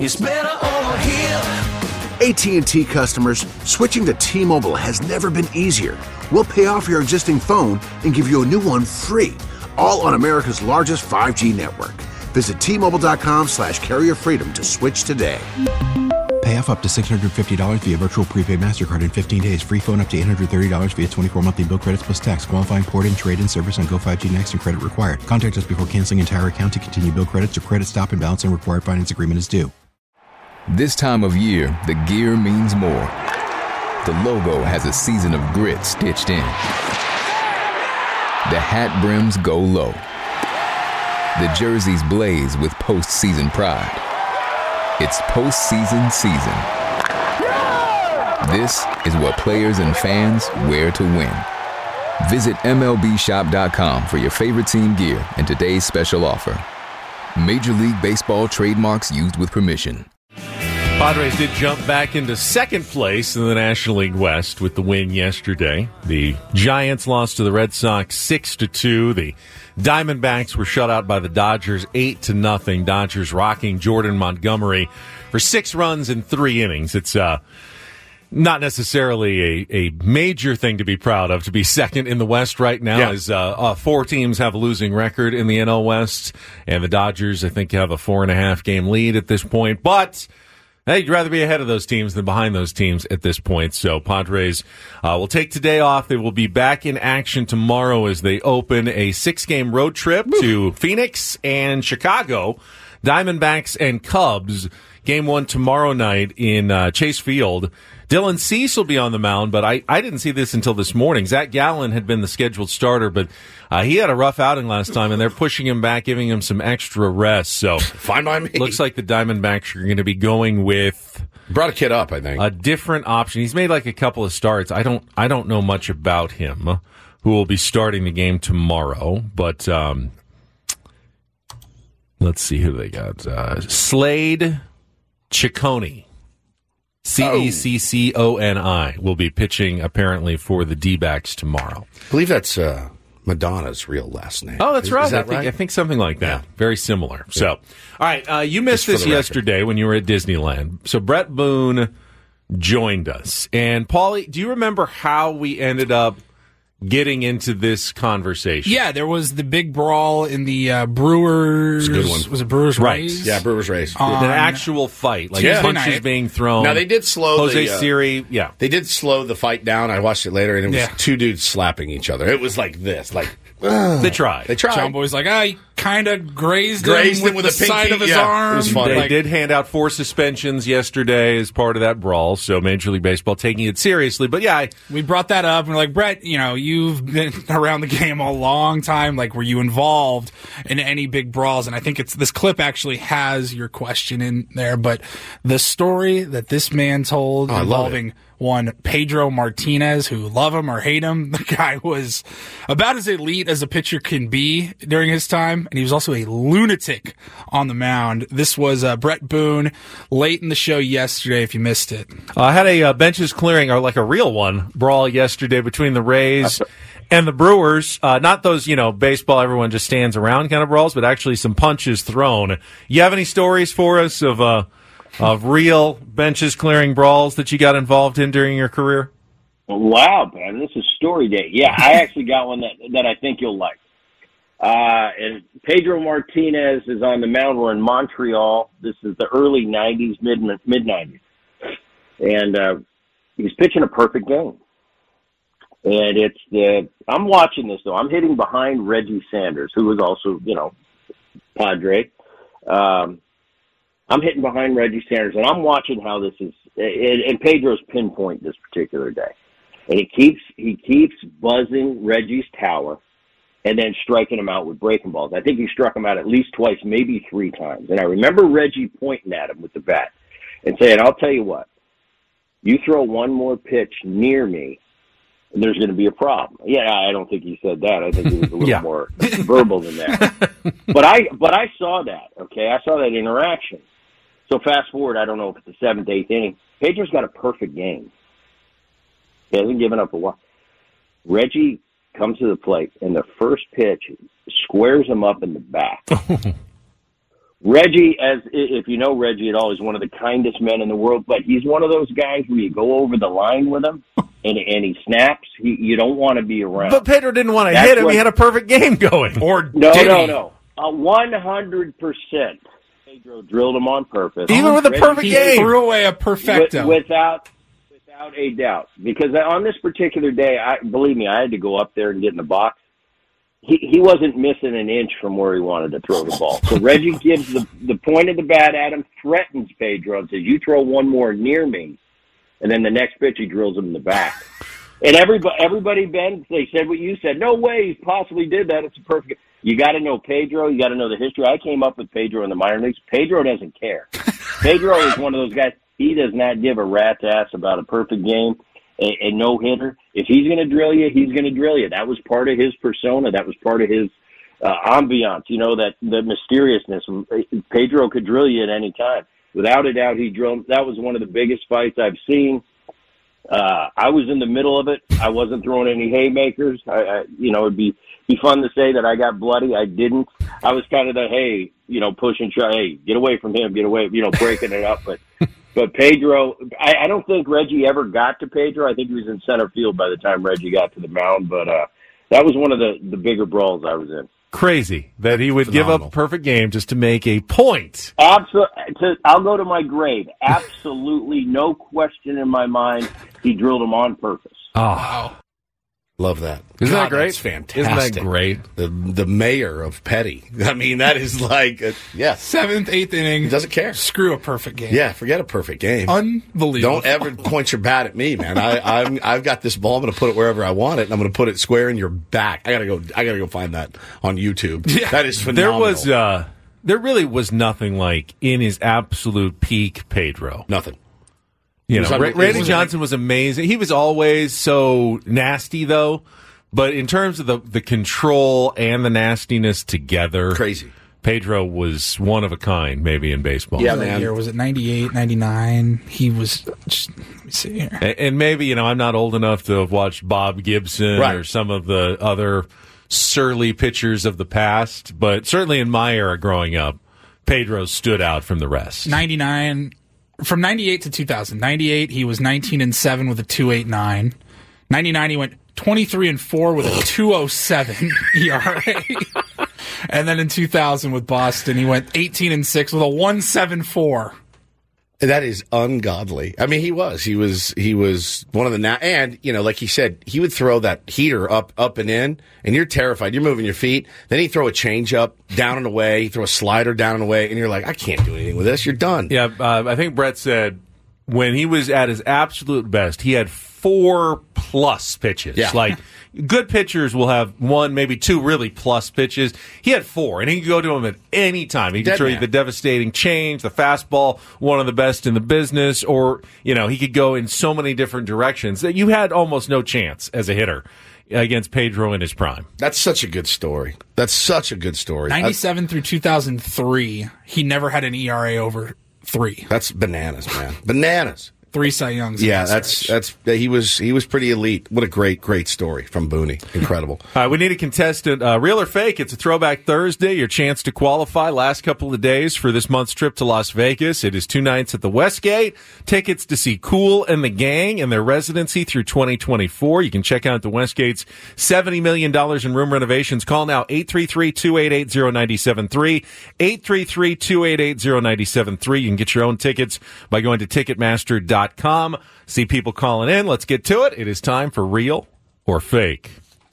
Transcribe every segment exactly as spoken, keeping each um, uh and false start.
It's better over here. A T and T customers, switching to T-Mobile has never been easier. We'll pay off your existing phone and give you a new one free, all on America's largest five G network. Visit T-Mobile.com slash carrier freedom to switch today. Pay off up to six hundred fifty dollars via virtual prepaid MasterCard in fifteen days. Free phone up to eight hundred thirty dollars via twenty-four monthly bill credits plus tax. Qualifying port and trade-in service on Go five G Next and credit required. Contact us before canceling entire account to continue bill credits or credit stop and balance and required finance agreement is due. This time of year, the gear means more. The logo has a season of grit stitched in. The hat brims go low. The jerseys blaze with postseason pride. It's postseason season. This is what players and fans wear to win. Visit M L B shop dot com for your favorite team gear and today's special offer. Major League Baseball trademarks used with permission. Padres did jump back into second place in the National League West with the win yesterday. The Giants lost to the Red Sox six to two. The Diamondbacks were shut out by the Dodgers eight to nothing. Dodgers rocking Jordan Montgomery for six runs in three innings. It's uh, not necessarily a, a major thing to be proud of, to be second in the West right now, yeah. as uh, uh, four teams have a losing record in the N L West, and the Dodgers, I think, have a four and a half game lead at this point. But hey, you'd rather be ahead of those teams than behind those teams at this point. So Padres uh, will take today off. They will be back in action tomorrow as they open a six-game road trip Woo. to Phoenix and Chicago. Diamondbacks and Cubs, game one tomorrow night in uh, Chase Field. Dylan Cease will be on the mound, but I, I didn't see this until this morning. Zach Gallen had been the scheduled starter, but uh, he had a rough outing last time, and they're pushing him back, giving him some extra rest. So fine by me. Looks like the Diamondbacks are going to be going with brought a kid up, I think. A different option. He's made like a couple of starts. I don't I don't know much about him, who will be starting the game tomorrow, but um, let's see who they got. Uh, Slade Cicconi. C E C C O N I will be pitching, apparently, for the D-backs tomorrow. I believe that's uh, Madonna's real last name. Oh, that's is, right. Is that I, think, right? I think something like that. Yeah. Very similar. Yeah. So, all right, uh, you missed Just this yesterday record. when you were at Disneyland. So Brett Boone joined us. And, Paulie, do you remember how we ended up getting into this conversation? Yeah, there was the big brawl in the uh, Brewers. Good one. Was it Brewers right. Rays? Yeah, Brewers Rays. On, An actual fight, like yeah. punches being thrown. Now they did slow Jose the, uh, Siri. Yeah, they did slow the fight down. I watched it later, and it was yeah. two dudes slapping each other. It was like this, like uh, they tried. They tried. John Boy's like, I kind of grazed, grazed him with, him with the a pinky. side of his yeah, arm. It was fun. They like, did hand out four suspensions yesterday as part of that brawl, so Major League Baseball taking it seriously. But yeah, I, we brought that up, and we're like, Brett, you know, you've been around the game a long time. Like, were you involved in any big brawls? And I think it's this clip actually has your question in there, but the story that this man told oh, involving one Pedro Martinez, who love him or hate him, the guy was about as elite as a pitcher can be during his time, and he was also a lunatic on the mound. This was uh, Brett Boone late in the show yesterday, if you missed it. I uh, had a uh, benches clearing, or like a real one, brawl yesterday between the Rays and the Brewers. Uh, not those, you know, baseball, everyone just stands around kind of brawls, but actually some punches thrown. You have any stories for us of uh, of real benches clearing brawls that you got involved in during your career? Wow, man, this is story day. Yeah, I actually got one that that I think you'll like. Uh, and Pedro Martinez is on the mound. We're in Montreal. This is the early nineties, mid mid nineties, and uh, he's pitching a perfect game. And it's the I'm watching this though. I'm hitting behind Reggie Sanders, who was also, you know, Padre. Um, I'm hitting behind Reggie Sanders, and I'm watching how this is. And, and Pedro's pinpoint this particular day, and he keeps he keeps buzzing Reggie's tower, and then striking him out with breaking balls. I think he struck him out at least twice, maybe three times. And I remember Reggie pointing at him with the bat and saying, "I'll tell you what, you throw one more pitch near me, and there's going to be a problem." Yeah, I don't think he said that. I think he was a little yeah. more verbal than that. But I, but I saw that. Okay, I saw that interaction. So fast forward, I don't know if it's the seventh, eighth inning. Pedro's got a perfect game. He hasn't given up a while. Reggie comes to the plate, and the first pitch squares him up in the back Reggie, as if you know Reggie at all, is one of the kindest men in the world. But he's one of those guys where you go over the line with him, and and he snaps. He, you don't want to be around. But Pedro didn't want to That's hit him. what- He had a perfect game going. Or no, did no, he? no. A one hundred percent. Pedro drilled him on purpose. Even with a Reggie- perfect He game. threw away a perfecto. With, without without a doubt. Because on this particular day, I believe me, I had to go up there and get in the box. He he wasn't missing an inch from where he wanted to throw the ball. So Reggie gives the the point of the bat at him, threatens Pedro, and says, "You throw one more near me," and then the next pitch he drills him in the back. And everybody, everybody, Ben, they said what you said. No way he possibly did that. It's a perfect. You got to know Pedro. You got to know the history. I came up with Pedro in the minor leagues. Pedro doesn't care. Pedro is one of those guys. He does not give a rat's ass about a perfect game, a, a no hitter. If he's going to drill you, he's going to drill you. That was part of his persona. That was part of his uh, ambiance. You know, that the mysteriousness. Pedro could drill you at any time. Without a doubt, he drilled. That was one of the biggest fights I've seen. Uh, I was in the middle of it. I wasn't throwing any haymakers. I, I you know, it'd be, be fun to say that I got bloody. I didn't. I was kind of the, hey, you know, push and shove. Hey, get away from him. Get away, you know, breaking it up. But, but Pedro, I, I don't think Reggie ever got to Pedro. I think he was in center field by the time Reggie got to the mound. But, uh, that was one of the, the bigger brawls I was in. Crazy that he would give Phenomenal. up a perfect game just to make a point. Absolutely. I'll go to my grave. Absolutely no question in my mind. He drilled him on purpose. Oh, Love that. Isn't God, that great? That's fantastic. Isn't that great? The the mayor of Petty. I mean, that is like, a, yeah. Seventh, eighth inning. He doesn't care. Screw a perfect game. Yeah, forget a perfect game. Unbelievable. Don't ever point your bat at me, man. I, I'm, I've got this ball. I'm going to put it wherever I want it, and I'm going to put it square in your back. I got to go. I got to go find that on YouTube. Yeah. That is There phenomenal. was, uh, there really was nothing like in his absolute peak Pedro. nothing. You was know, Ra- unre- Randy was- Johnson was amazing. He was always so nasty, though. But in terms of the, the control and the nastiness together, Crazy. Pedro was one of a kind, maybe in baseball. Yeah, That man. year, was it ninety-eight, ninety-nine? He was, just, let me see here. And, and maybe, you know, I'm not old enough to have watched Bob Gibson Right. or some of the other surly pitchers of the past, but certainly in my era growing up, Pedro stood out from the rest. ninety-nine, from ninety-eight to two thousand. ninety-eight, he was nineteen and seven with a two point eight nine. ninety-nine, he went twenty-three and four with a two point oh seven E R A. And then in two thousand with Boston, he went eighteen and six with a one point seven four. That is ungodly. I mean, he was. He was. He was one of the na- and you know, like he said, he would throw that heater up, up and in, and you're terrified. You're moving your feet. Then he'd throw a change up down and away. He'd throw a slider down and away, and you're like, I can't do anything with this. You're done. Yeah, uh, I think Brett said when he was at his absolute best, he had four plus pitches. Yeah. Like, good pitchers will have one, maybe two really plus pitches. He had four, and he could go to him at any time. He could Dead throw you man. the devastating change, the fastball, one of the best in the business, or, you know, he could go in so many different directions that you had almost no chance as a hitter against Pedro in his prime. That's such a good story. That's such a good story. ninety-seven through two thousand three, he never had an E R A over three. That's bananas, man. Bananas. Three Cy Youngs. in Yeah, that that's stretch. that's he was he was pretty elite. What a great great story from Booney. Incredible. All right, we need a contestant. Uh, real or fake? It's a Throwback Thursday. Your chance to qualify last couple of days for this month's trip to Las Vegas. It is two nights at the Westgate. Tickets to see Kool and the Gang and their residency through twenty twenty-four. You can check out the Westgate's seventy million dollars in room renovations. Call now eight three three, two eight eight, zero nine seven three. eight three three, two eight eight, zero nine seven three. You can get your own tickets by going to Ticketmaster dot com. See people calling in. Let's get to it. It is time for Real or Fake.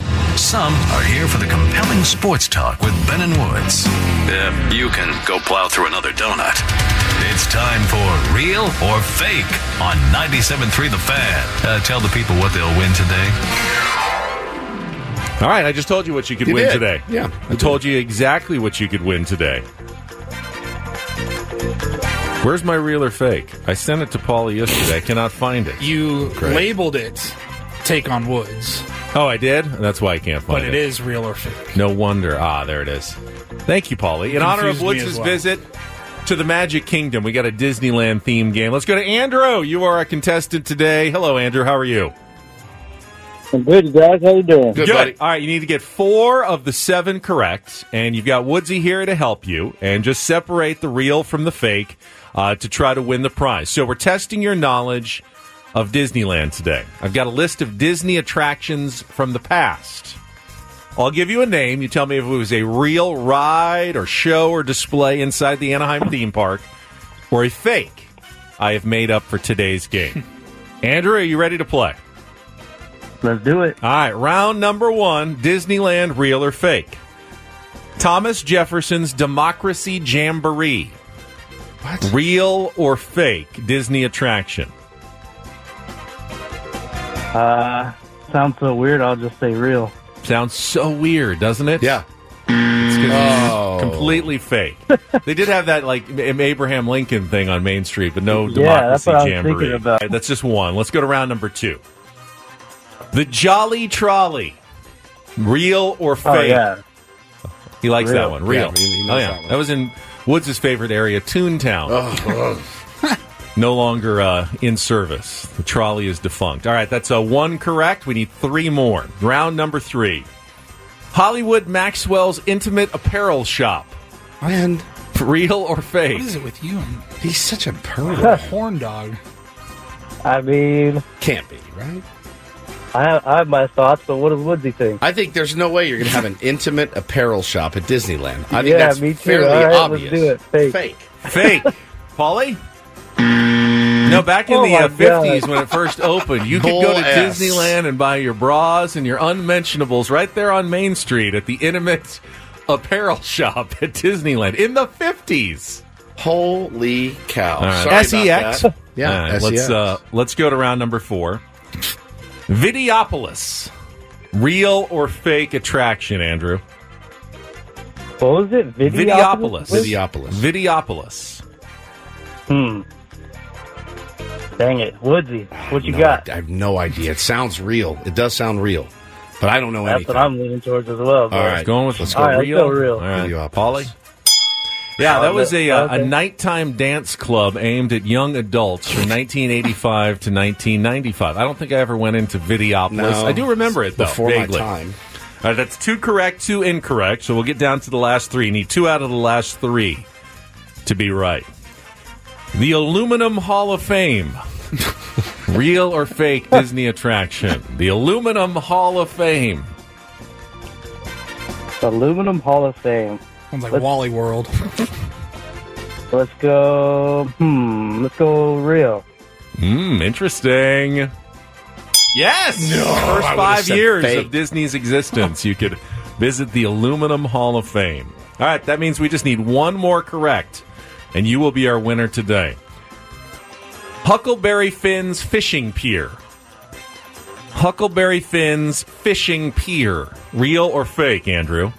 Some are here for the compelling sports talk with Ben and Woods. Yeah, you can go plow through another donut. It's time for Real or Fake on ninety-seven point three The Fan. Uh, tell the people what they'll win today. All right, I just told you what you could You win did. today. Yeah, I told you exactly what you could win today. Where's my real or fake? I sent it to Paulie yesterday. I cannot find it. You Great. labeled it Take on Woods, Oh, I did? That's why I can't find but it is real or fake. No wonder. Ah, there it is. Thank you, Paulie. In honor of Confused me Woods' as well. visit to the Magic Kingdom, we got a Disneyland theme game. Let's go to Andrew. You are a contestant today. Hello, Andrew. How are you? I'm good, guys. How you doing? Good, Good. buddy. All right, you need to get four of the seven correct, and you've got Woodsy here to help you, and just separate the real from the fake uh, to try to win the prize. So we're testing your knowledge of Disneyland today. I've got a list of Disney attractions from the past. I'll give you a name. You tell me if it was a real ride or show or display inside the Anaheim theme park or a fake I have made up for today's game. Andrew, are you ready to play? Let's do it. All right, round number one, Disneyland, real or fake? Thomas Jefferson's Democracy Jamboree. What? Real or fake Disney attraction? Uh, sounds so weird. I'll just say real. Sounds so weird, doesn't it? Yeah. It's 'cause Oh. it's completely fake. They did have that like Abraham Lincoln thing on Main Street, but no Yeah, Democracy that's what I was Jamboree. thinking about. All right, that's just one. Let's go to round number two. The Jolly Trolley. Real or fake? Oh, yeah. He likes Real. that one. Real. Yeah, he- he oh, knows yeah. that one. That was in Woods' favorite area, Toontown. Oh, No longer uh, in service. The trolley is defunct. All right, that's a one correct. We need three more. Round number three. Hollywood Maxwell's Intimate Apparel Shop. man. Real or fake? What is it with you and He's such a a pervert. horn dog? I mean, Can't be, right? I have, I have my thoughts, but what does Woodsy think? I think there's no way you're going to have an intimate apparel shop at Disneyland. I think Yeah, that's me too. fairly All right, let's obvious. do it. Fake. Fake. Fake. Paulie? No, back in Oh the my uh, fifties God. when it first opened, you could Bull go to ass. Disneyland and buy your bras and your unmentionables right there on Main Street at the Intimate Apparel Shop at Disneyland in the fifties. Holy cow. All right. Sorry S E about X. that. Yeah, All right, S E X. let's uh, let's go to round number four. Videopolis, real or fake attraction, Andrew? What was it? Videopolis. Videopolis. Videopolis. Hmm. Dang it. Woodsy, what you No, got? I have no idea. It sounds real. It does sound real, but I don't know That's anything. what I'm leaning towards as well. All but- right. Going with Let's go All right, let's real. go real. All right, Videopolis. Paulie. Yeah, that was a uh, Okay. a nighttime dance club aimed at young adults from nineteen eighty-five to nineteen ninety-five. I don't think I ever went into Videopolis. No, I do remember it though. before vaguely. my time. All right, that's two correct, two incorrect. So we'll get down to the last three. You need two out of the last three to be right. The Aluminum Hall of Fame. Real or fake Disney attraction? The Aluminum Hall of Fame. Aluminum Hall of Fame. Sounds like Let's- Wally World. Let's go. Hmm. Let's go real. Hmm, interesting. Yes! No, First I would've five said years fake. of Disney's existence, you could visit the Aluminum Hall of Fame. All right, that means we just need one more correct, and you will be our winner today. Huckleberry Finn's Fishing Pier. Huckleberry Finn's Fishing Pier. Real or fake, Andrew?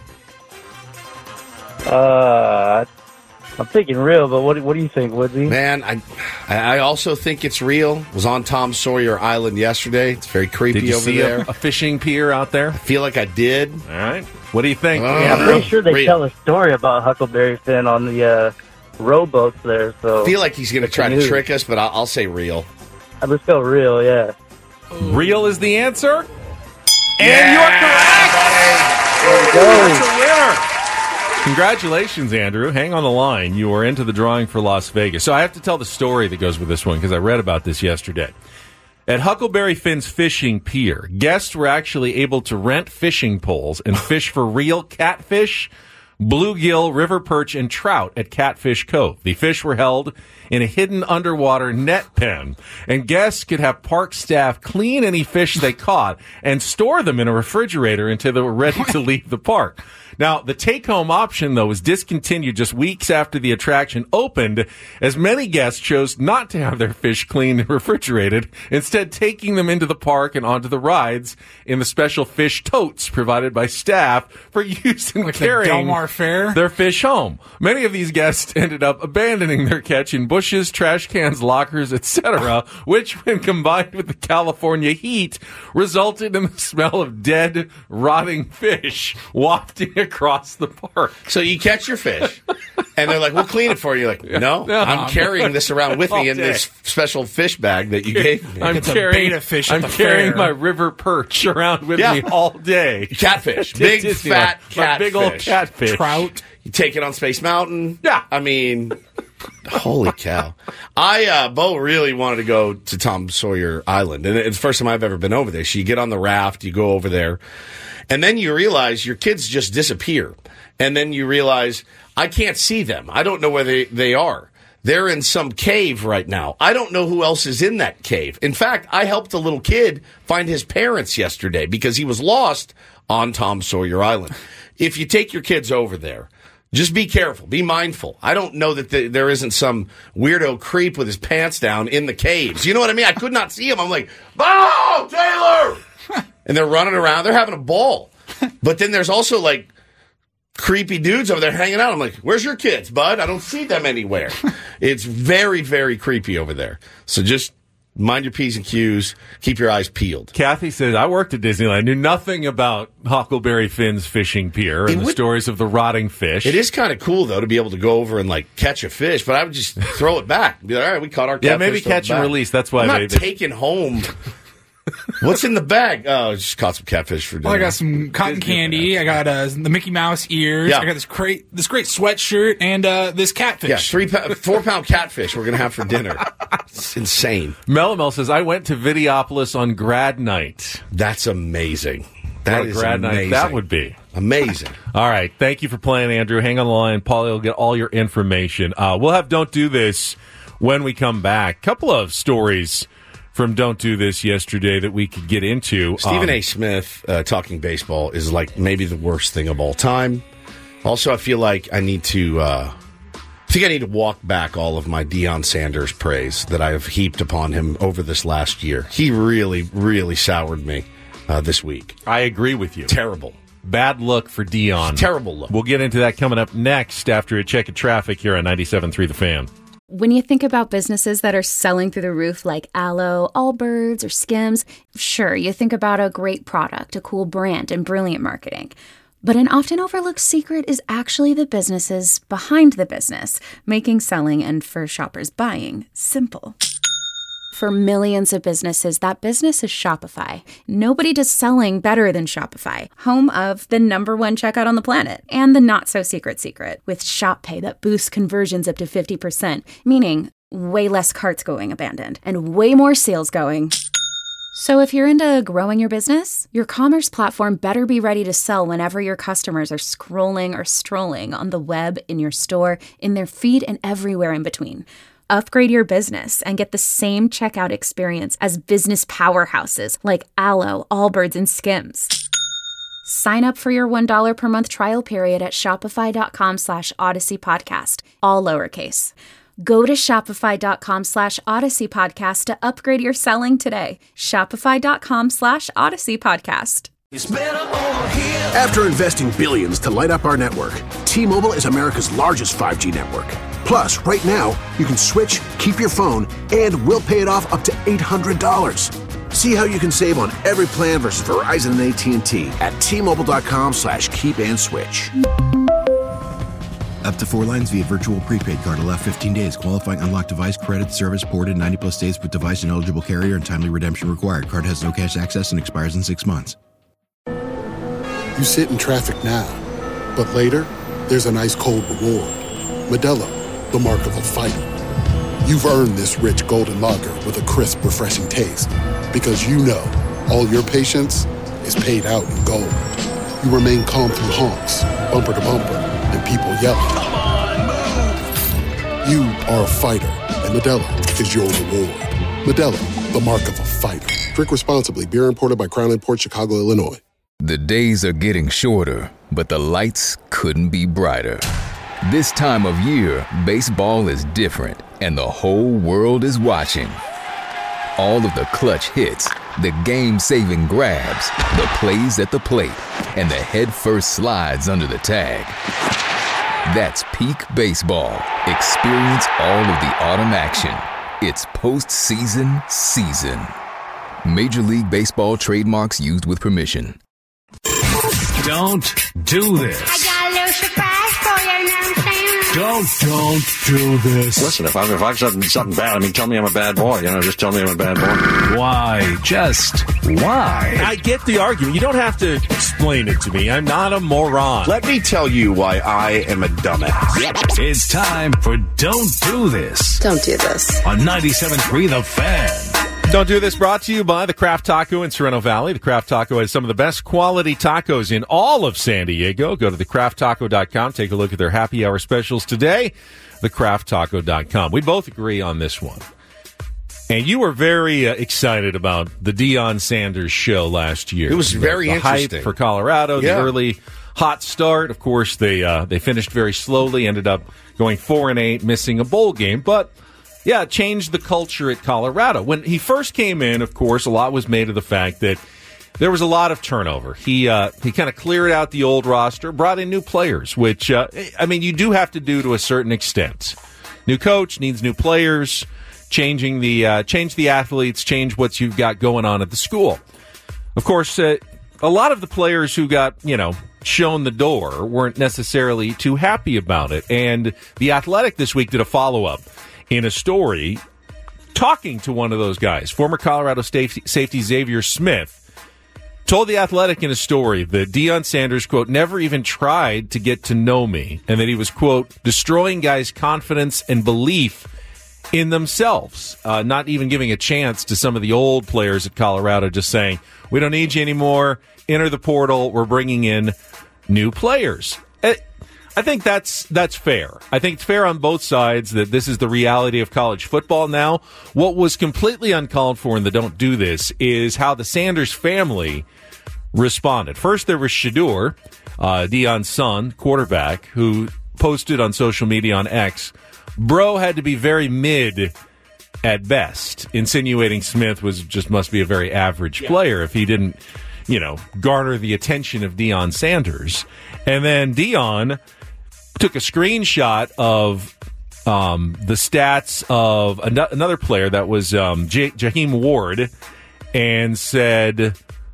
Uh, I'm thinking real, but what, what do you think, Woodsy? Man, I I also think it's real. Was on Tom Sawyer Island yesterday. It's very creepy Did you over see there. a, a fishing pier out there? I feel like I did. All right. What do you think? Uh, Yeah, I'm pretty sure they Real. tell a story about Huckleberry Finn on the uh, rowboats there. So I feel like he's going to It's try to new. trick us, but I'll, I'll say real. Uh, let's go real. Yeah. Real is the answer. And you're correct! Let's go. That's a winner! Congratulations, Andrew. Hang on the line. You are into the drawing for Las Vegas. So I have to tell the story that goes with this one because I read about this yesterday. At Huckleberry Finn's Fishing Pier, guests were actually able to rent fishing poles and fish for real catfish, bluegill, river perch, and trout at Catfish Cove. The fish were held in a hidden underwater net pen, and guests could have park staff clean any fish they caught and store them in a refrigerator until they were ready to leave the park. Now, the take-home option, though, was discontinued just weeks after the attraction opened, as many guests chose not to have their fish cleaned and refrigerated, instead taking them into the park and onto the rides in the special fish totes provided by staff for use in Like the carrying Del Mar Fair? their fish home. Many of these guests ended up abandoning their catch in bushes, trash cans, lockers, et cetera, which, when combined with the California heat, resulted in the smell of dead, rotting fish wafting across the park. So you catch your fish, And they're like, we'll clean it for you. You're like, no, No. I'm carrying this around with me in day. this special fish bag that you gave me. I'm It's a carrying, beta fish at I'm the carrying fair. my river perch around with Yeah. me all day. Catfish. To Big, Disneyland. fat My catfish. big old catfish. Trout. You take it on Space Mountain. Yeah. I mean, holy cow. I, uh, Bo really wanted to go to Tom Sawyer Island. And it's the first time I've ever been over there. So you get on the raft, you go over there, and then you realize your kids just disappear. And then you realize, I can't see them. I don't know where they, they are. They're in some cave right now. I don't know who else is in that cave. In fact, I helped a little kid find his parents yesterday because he was lost on Tom Sawyer Island. If you take your kids over there, just be careful. Be mindful. I don't know that the, there isn't some weirdo creep with his pants down in the caves. You know what I mean? I could not see him. I'm like, Bo, Taylor! And they're running around. They're having a ball. But then there's also like creepy dudes over there hanging out. I'm like, where's your kids, bud? I don't see them anywhere. It's very, very creepy over there. So just mind your P's and Q's. Keep your eyes peeled. Kathy says, I worked at Disneyland, knew nothing about Huckleberry Finn's fishing pier and It the would- stories of the rotting fish. It is kind of cool, though, to be able to go over and, like, catch a fish, but I would just throw it back. Be like, all right, we caught our catfish. Yeah, maybe throw it catch and back. release. That's why I'm they- not they- taking home. What's in the bag? Oh, I just caught some catfish for dinner. Well, I got some cotton candy. I got uh, the Mickey Mouse ears. Yeah. I got this great, this great sweatshirt and uh, this catfish. Yeah, three, pa- four pound catfish we're going to have for dinner. It's insane. Melamel says, I went to Videopolis on grad night. That's amazing. That What a is grad amazing. night that would be. Amazing. All right. Thank you for playing, Andrew. Hang on the line. Paulie will get all your information. Uh, we'll have Don't Do This when we come back. Couple of stories from Don't Do This yesterday that we could get into. Stephen Um, A. Smith uh, talking baseball is like maybe the worst thing of all time. Also, I feel like I need to. Uh, I think I need to walk back all of my Deion Sanders praise that I have heaped upon him over this last year. He really, really soured me uh, this week. I agree with you. Terrible. Bad look for Dion. Terrible look. We'll get into that coming up next after a check of traffic here on ninety-seven point three The Fan. When you think about businesses that are selling through the roof like Aloe, Allbirds, or Skims, sure, you think about a great product, a cool brand, and brilliant marketing. But an often overlooked secret is actually the businesses behind the business, making selling and for shoppers buying simple. For millions of businesses, that business is Shopify. Nobody does selling better than Shopify, home of the number one checkout on the planet and the not-so-secret secret with Shop Pay that boosts conversions up to fifty percent, meaning way less carts going abandoned and way more sales going. So if you're into growing your business, your commerce platform better be ready to sell whenever your customers are scrolling or strolling on the web, in your store, in their feed, and everywhere in between. Upgrade your business and get the same checkout experience as business powerhouses like Aloe, Allbirds, and Skims. Sign up for your one dollar per month trial period at shopify.com slash Odyssey Podcast, all lowercase. Go to shopify.com slash Odyssey Podcast to upgrade your selling today. Shopify.com slash Odyssey Podcast. After investing billions to light up our network, T-Mobile is America's largest five G network. Plus, right now, you can switch, keep your phone, and we'll pay it off up to eight hundred dollars. See how you can save on every plan versus Verizon and A T and T at T-Mobile.com slash keep and switch. Up to four lines via virtual prepaid card. Allow fifteen days. Qualifying unlocked device credit service ported ninety plus days with device and eligible carrier and timely redemption required. Card has no cash access and expires in six months. You sit in traffic now, but later, there's an ice cold reward. Modelo, the mark of a fighter. You've earned this rich golden lager with a crisp, refreshing taste. Because you know, all your patience is paid out in gold. You remain calm through honks, bumper to bumper, and people yelling. Come on, move! You are a fighter, and Modelo is your reward. Modelo, the mark of a fighter. Drink responsibly. Beer imported by Crown Imports, Chicago, Illinois. The days are getting shorter, but the lights couldn't be brighter. This time of year, baseball is different, and the whole world is watching. All of the clutch hits, the game-saving grabs, the plays at the plate, and the head-first slides under the tag. That's peak baseball. Experience all of the autumn action. It's postseason season. Major League Baseball trademarks used with permission. Don't do this. I got a little surprise for you, you know what I'm saying? Don't, don't do this. Listen, if I've, if I've done something bad, I mean, tell me I'm a bad boy. You know, just tell me I'm a bad boy. Why? Just why? I get the argument. You don't have to explain it to me. I'm not a moron. Let me tell you why I am a dumbass. It's time for Don't Do This. Don't do this. On ninety-seven point three The Fan. Don't Do This brought to you by the Craft Taco in Sorrento Valley. The Craft Taco has some of the best quality tacos in all of San Diego. Go to the craft taco dot com. Take a look at their happy hour specials today. the craft taco dot com. We both agree on this one. And you were very uh, excited about the Deion Sanders show last year. It was very the, the interesting. hype for Colorado, Yeah. the early hot start. Of course, they uh, they finished very slowly, ended up going four and eight, missing a bowl game. But yeah, it changed the culture at Colorado. When he first came in, of course, a lot was made of the fact that there was a lot of turnover. He uh, he kind of cleared out the old roster, brought in new players, which, uh, I mean, you do have to do to a certain extent. New coach needs new players, changing the uh, change the athletes, change what you've got going on at the school. Of course, uh, a lot of the players who got, you know, shown the door weren't necessarily too happy about it. And The Athletic this week did a follow-up in a story talking to one of those guys. Former Colorado safety, safety Xavier Smith told The Athletic in a story that Deion Sanders, quote, never even tried to get to know me, and that he was, quote, destroying guys' confidence and belief in themselves, uh, not even giving a chance to some of the old players at Colorado, just saying, we don't need you anymore, enter the portal, we're bringing in new players. I think that's that's fair. I think it's fair on both sides that this is the reality of college football now. What was completely uncalled for in the Don't Do This is how the Sanders family responded. First, there was Shedeur, uh, Deion's son, quarterback, who posted on social media on X, bro had to be very mid at best, insinuating Smith was just must be a very average yeah. player if he didn't, you know, garner the attention of Deion Sanders. And then Deion took a screenshot of um, the stats of an- another player that was um, J- Jaheim Ward and said,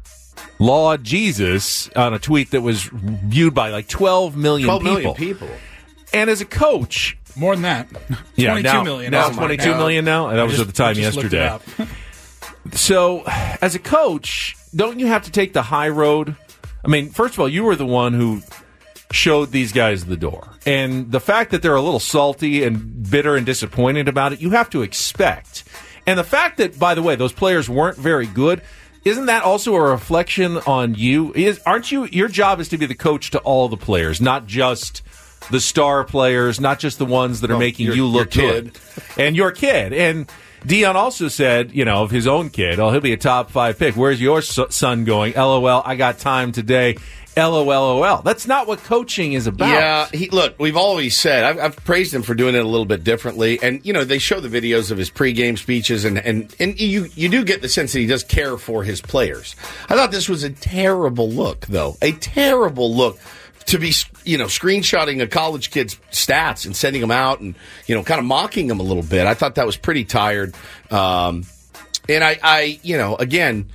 Lord Jesus, on a tweet that was viewed by like twelve million twelve people. million people. And as a coach... More than that. Yeah, twenty-two now, million. Now Oh my twenty-two God. million now? And that I was just- at the time I just looked it yesterday. up. So, as a coach, don't you have to take the high road? I mean, first of all, you were the one who showed these guys the door. And the fact that they're a little salty and bitter and disappointed about it, you have to expect. And the fact that, by the way, those players weren't very good, isn't that also a reflection on you? Is aren't you? Your job is to be the coach to all the players, not just the star players, not just the ones that are No, making your- you look your kid. good. And your kid. And Deion also said, you know, of his own kid, oh, he'll be a top five pick. Where's your son going? LOL, I got time today. LOL. That's not what coaching is about. Yeah, he, look, we've always said, I've, I've praised him for doing it a little bit differently. And, you know, they show the videos of his pregame speeches, and, and, and you, you do get the sense that he does care for his players. I thought this was a terrible look, though. A terrible look to be, you know, screenshotting a college kid's stats and sending them out and, you know, kind of mocking them a little bit. I thought that was pretty tired. Um, and I, I, you know, again,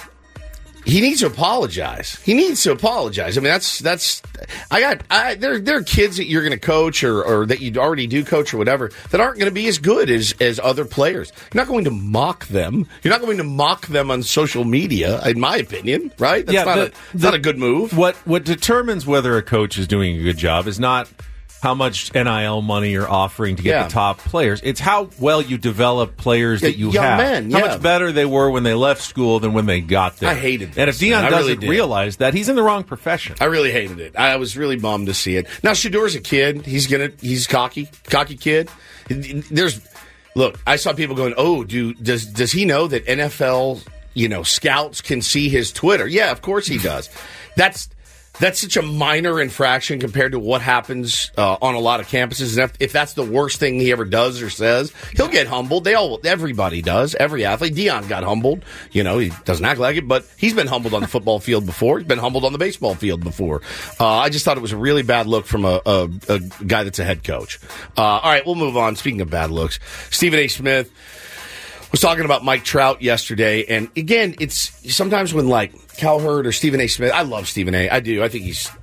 he needs to apologize. He needs to apologize. I mean, that's that's. I got. I, there, there are kids that you're going to coach or, or that you already do coach or whatever that aren't going to be as good as as other players. You're not going to mock them. You're not going to mock them on social media, in my opinion. Right? That's Yeah, not the- a that's not a good move. What what determines whether a coach is doing a good job is not how much N I L money you're offering to get Yeah. the top players. It's how well you develop players Yeah, that you young have. men, How yeah. much better they were when they left school than when they got there. I hated And if this, man. Deion I doesn't really did. realize that, he's in the wrong profession. I really hated it. I was really bummed to see it. Now Shadeur's a kid. He's gonna. He's cocky, cocky kid. There's look. I saw people going, "Oh, do does does he know that N F L you know scouts can see his Twitter?" Yeah, of course he does. That's. That's such a minor infraction compared to what happens uh, on a lot of campuses. And if, if that's the worst thing he ever does or says, he'll get humbled. They all, everybody does. Every athlete. Deion got humbled. You know, he doesn't act like it, but he's been humbled on the football field before. He's been humbled on the baseball field before. Uh, I just thought it was a really bad look from a, a, a guy that's a head coach. Uh, all right, we'll move on. Speaking of bad looks, Stephen A. Smith was talking about Mike Trout yesterday, and again, it's sometimes when like Cal Hurd or Stephen A. Smith, I love Stephen A. I do. I think he's,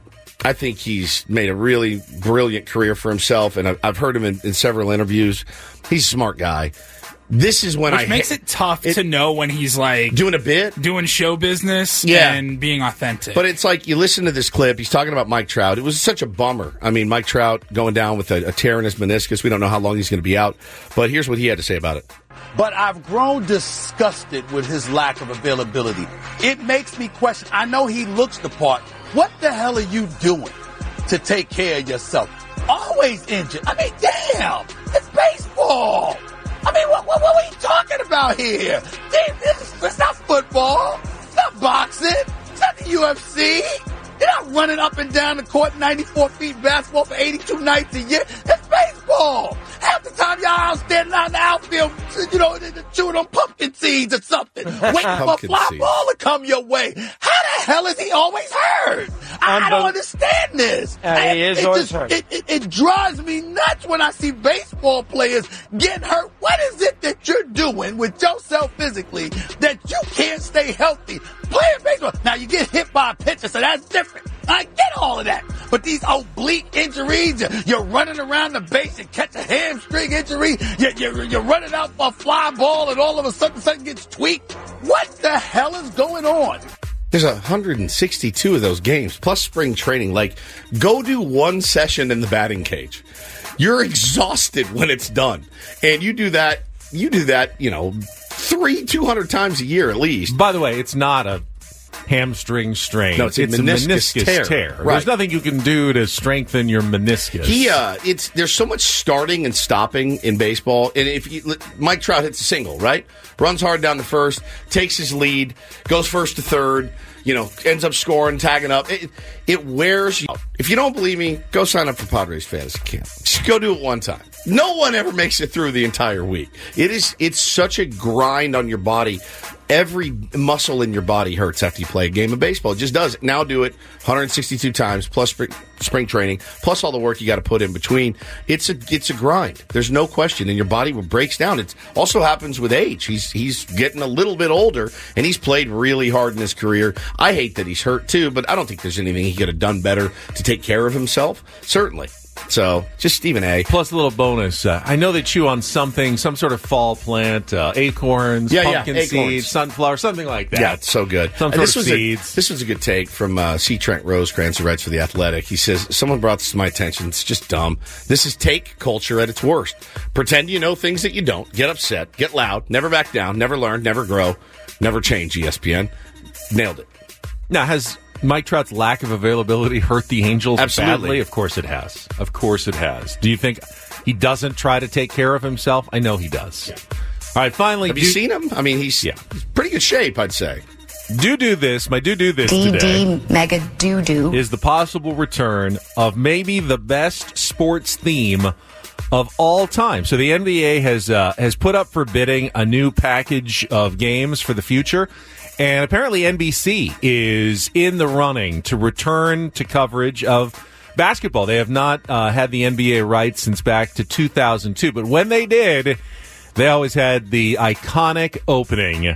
I think he's made a really brilliant career for himself, and I've, I've heard him in, in several interviews. He's a smart guy. This is when Which I makes ha- it tough it, to know when he's like doing a bit, doing show business, yeah. and being authentic. But it's like you listen to this clip. He's talking about Mike Trout. It was such a bummer. I mean, Mike Trout going down with a, a tear in his meniscus. We don't know how long he's going to be out. But here's what he had to say about it. But I've grown disgusted with his lack of availability. It makes me question. I know he looks the part. What the hell are you doing to take care of yourself? Always injured. I mean, damn, it's baseball. I mean, what, what, what are you talking about here? This, it's not football. It's not boxing. It's not the U F C. You're not running up and down the court ninety-four feet basketball for eighty-two nights a year. It's baseball. Half the time y'all out standing out in the outfield, you know, chewing on pumpkin seeds or something, waiting for a fly seeds. ball to come your way. How the hell is he always hurt? I, I don't understand this. Uh, he is it, always just, hurt. It, it, it drives me nuts when I see baseball players getting hurt. What is it that you're doing with yourself physically that you can't stay healthy playing baseball? Now, you get hit by a pitcher, so that's different. I get all of that. But these oblique injuries, you're running around the base and catch a hamstring injury, you're, you're, you're running out for a fly ball and all of a sudden something gets tweaked. What the hell is going on? There's one hundred sixty-two of those games, plus spring training. Like, go do one session in the batting cage. You're exhausted when it's done. And you do that, you do that, you know, three, two hundred times a year at least. By the way, it's not a hamstring strain. No, it's a it's meniscus, a meniscus tear. tear. Right. There's nothing you can do to strengthen your meniscus. He, uh, it's there's so much starting and stopping in baseball. And if you, Mike Trout hits a single, right? Runs hard down to first, takes his lead, goes first to third, you know, ends up scoring, tagging up. It, it wears you out. If you don't believe me, go sign up for Padres Fantasy Camp. Just go do it one time. No one ever makes it through the entire week. It is, it's such a grind on your body. Every muscle in your body hurts after you play a game of baseball. It just does. Now do it one hundred sixty-two times, plus spring, spring training, plus all the work you got to put in between. It's a it's a grind. There's no question, and your body breaks down. It also happens with age. He's he's getting a little bit older, and he's played really hard in his career. I hate that he's hurt too, but I don't think there's anything he could have done better to take care of himself. Certainly. So, just Stephen A. Plus a little bonus. Uh, I know they chew on something, some sort of fall plant, uh, acorns, yeah, pumpkin yeah, seeds, sunflower, something like that. Yeah, it's so good. Some Uh, sort this of was seeds. A, this was a good take from uh, C. Trent Rosecrans, who writes for The Athletic. He says, someone brought this to my attention. It's just dumb. This is take culture at its worst. Pretend you know things that you don't. Get upset. Get loud. Never back down. Never learn. Never grow. Never change, E S P N. Nailed it. Now, has Mike Trout's lack of availability hurt the Angels Absolutely. badly? Of course it has. Of course it has. Do you think he doesn't try to take care of himself? I know he does. Yeah. All right, finally. Have do, you seen him? I mean, he's, yeah. he's pretty good shape, I'd say. Do do this. My do do this D D today mega do do is the possible return of maybe the best sports theme of all time. So the N B A has uh, has put up for bidding a new package of games for the future. And apparently N B C is in the running to return to coverage of basketball. They have not uh, had the N B A rights since back to two thousand two. But when they did, they always had the iconic opening,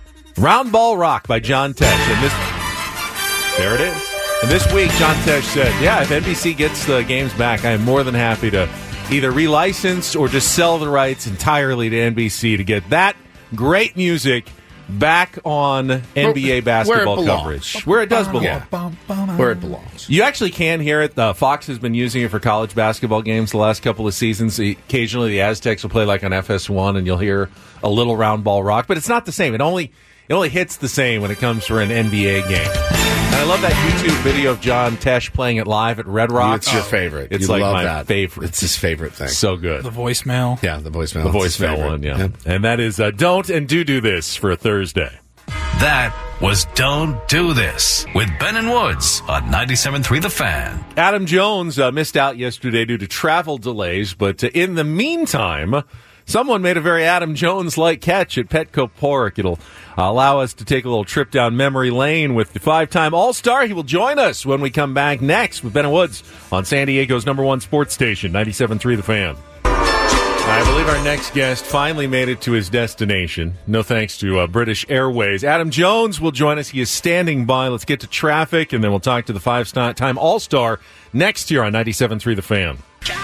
Round Ball Rock by John Tesh. And this, there it is. And this week, John Tesh said, yeah, if N B C gets the games back, I am more than happy to either relicense or just sell the rights entirely to N B C to get that great music back on N B A basketball where coverage. Where it does belong. Yeah. Where it belongs. You actually can hear it. Uh, Fox has been using it for college basketball games the last couple of seasons. Occasionally the Aztecs will play like on F S one and you'll hear a little Round Ball Rock, but it's not the same. It only it only hits the same when it comes for an N B A game. And I love that YouTube video of John Tesh playing it live at Red Rock. It's your favorite. It's you like love my that. favorite. It's his favorite thing. So good. The voicemail. Yeah, the voicemail. The It's his voicemail favorite. one, yeah. yeah. And that is uh, Don't and Do Do This for a Thursday. That was Don't Do This with Ben and Woods on ninety-seven point three The Fan. Adam Jones uh, missed out yesterday due to travel delays, but uh, in the meantime, someone made a very Adam Jones-like catch at Petco Park. It'll uh, allow us to take a little trip down memory lane with the five-time All-Star. He will join us when we come back next with Ben and Woods on San Diego's number one sports station, ninety-seven point three The Fan. I believe our next guest finally made it to his destination. No thanks to uh, British Airways. Adam Jones will join us. He is standing by. Let's get to traffic, and then we'll talk to the five-time All-Star next year on ninety-seven point three The Fan.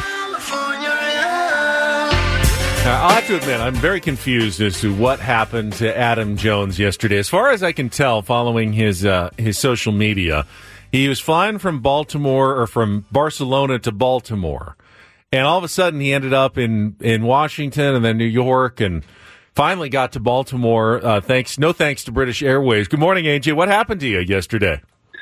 Now, I'll have to admit, I'm very confused as to what happened to Adam Jones yesterday. As far as I can tell, following his uh, his social media, he was flying from Baltimore or from Barcelona to Baltimore. And all of a sudden, he ended up in, in Washington and then New York and finally got to Baltimore. Uh, thanks, no thanks to British Airways. Good morning, A J. What happened to you yesterday?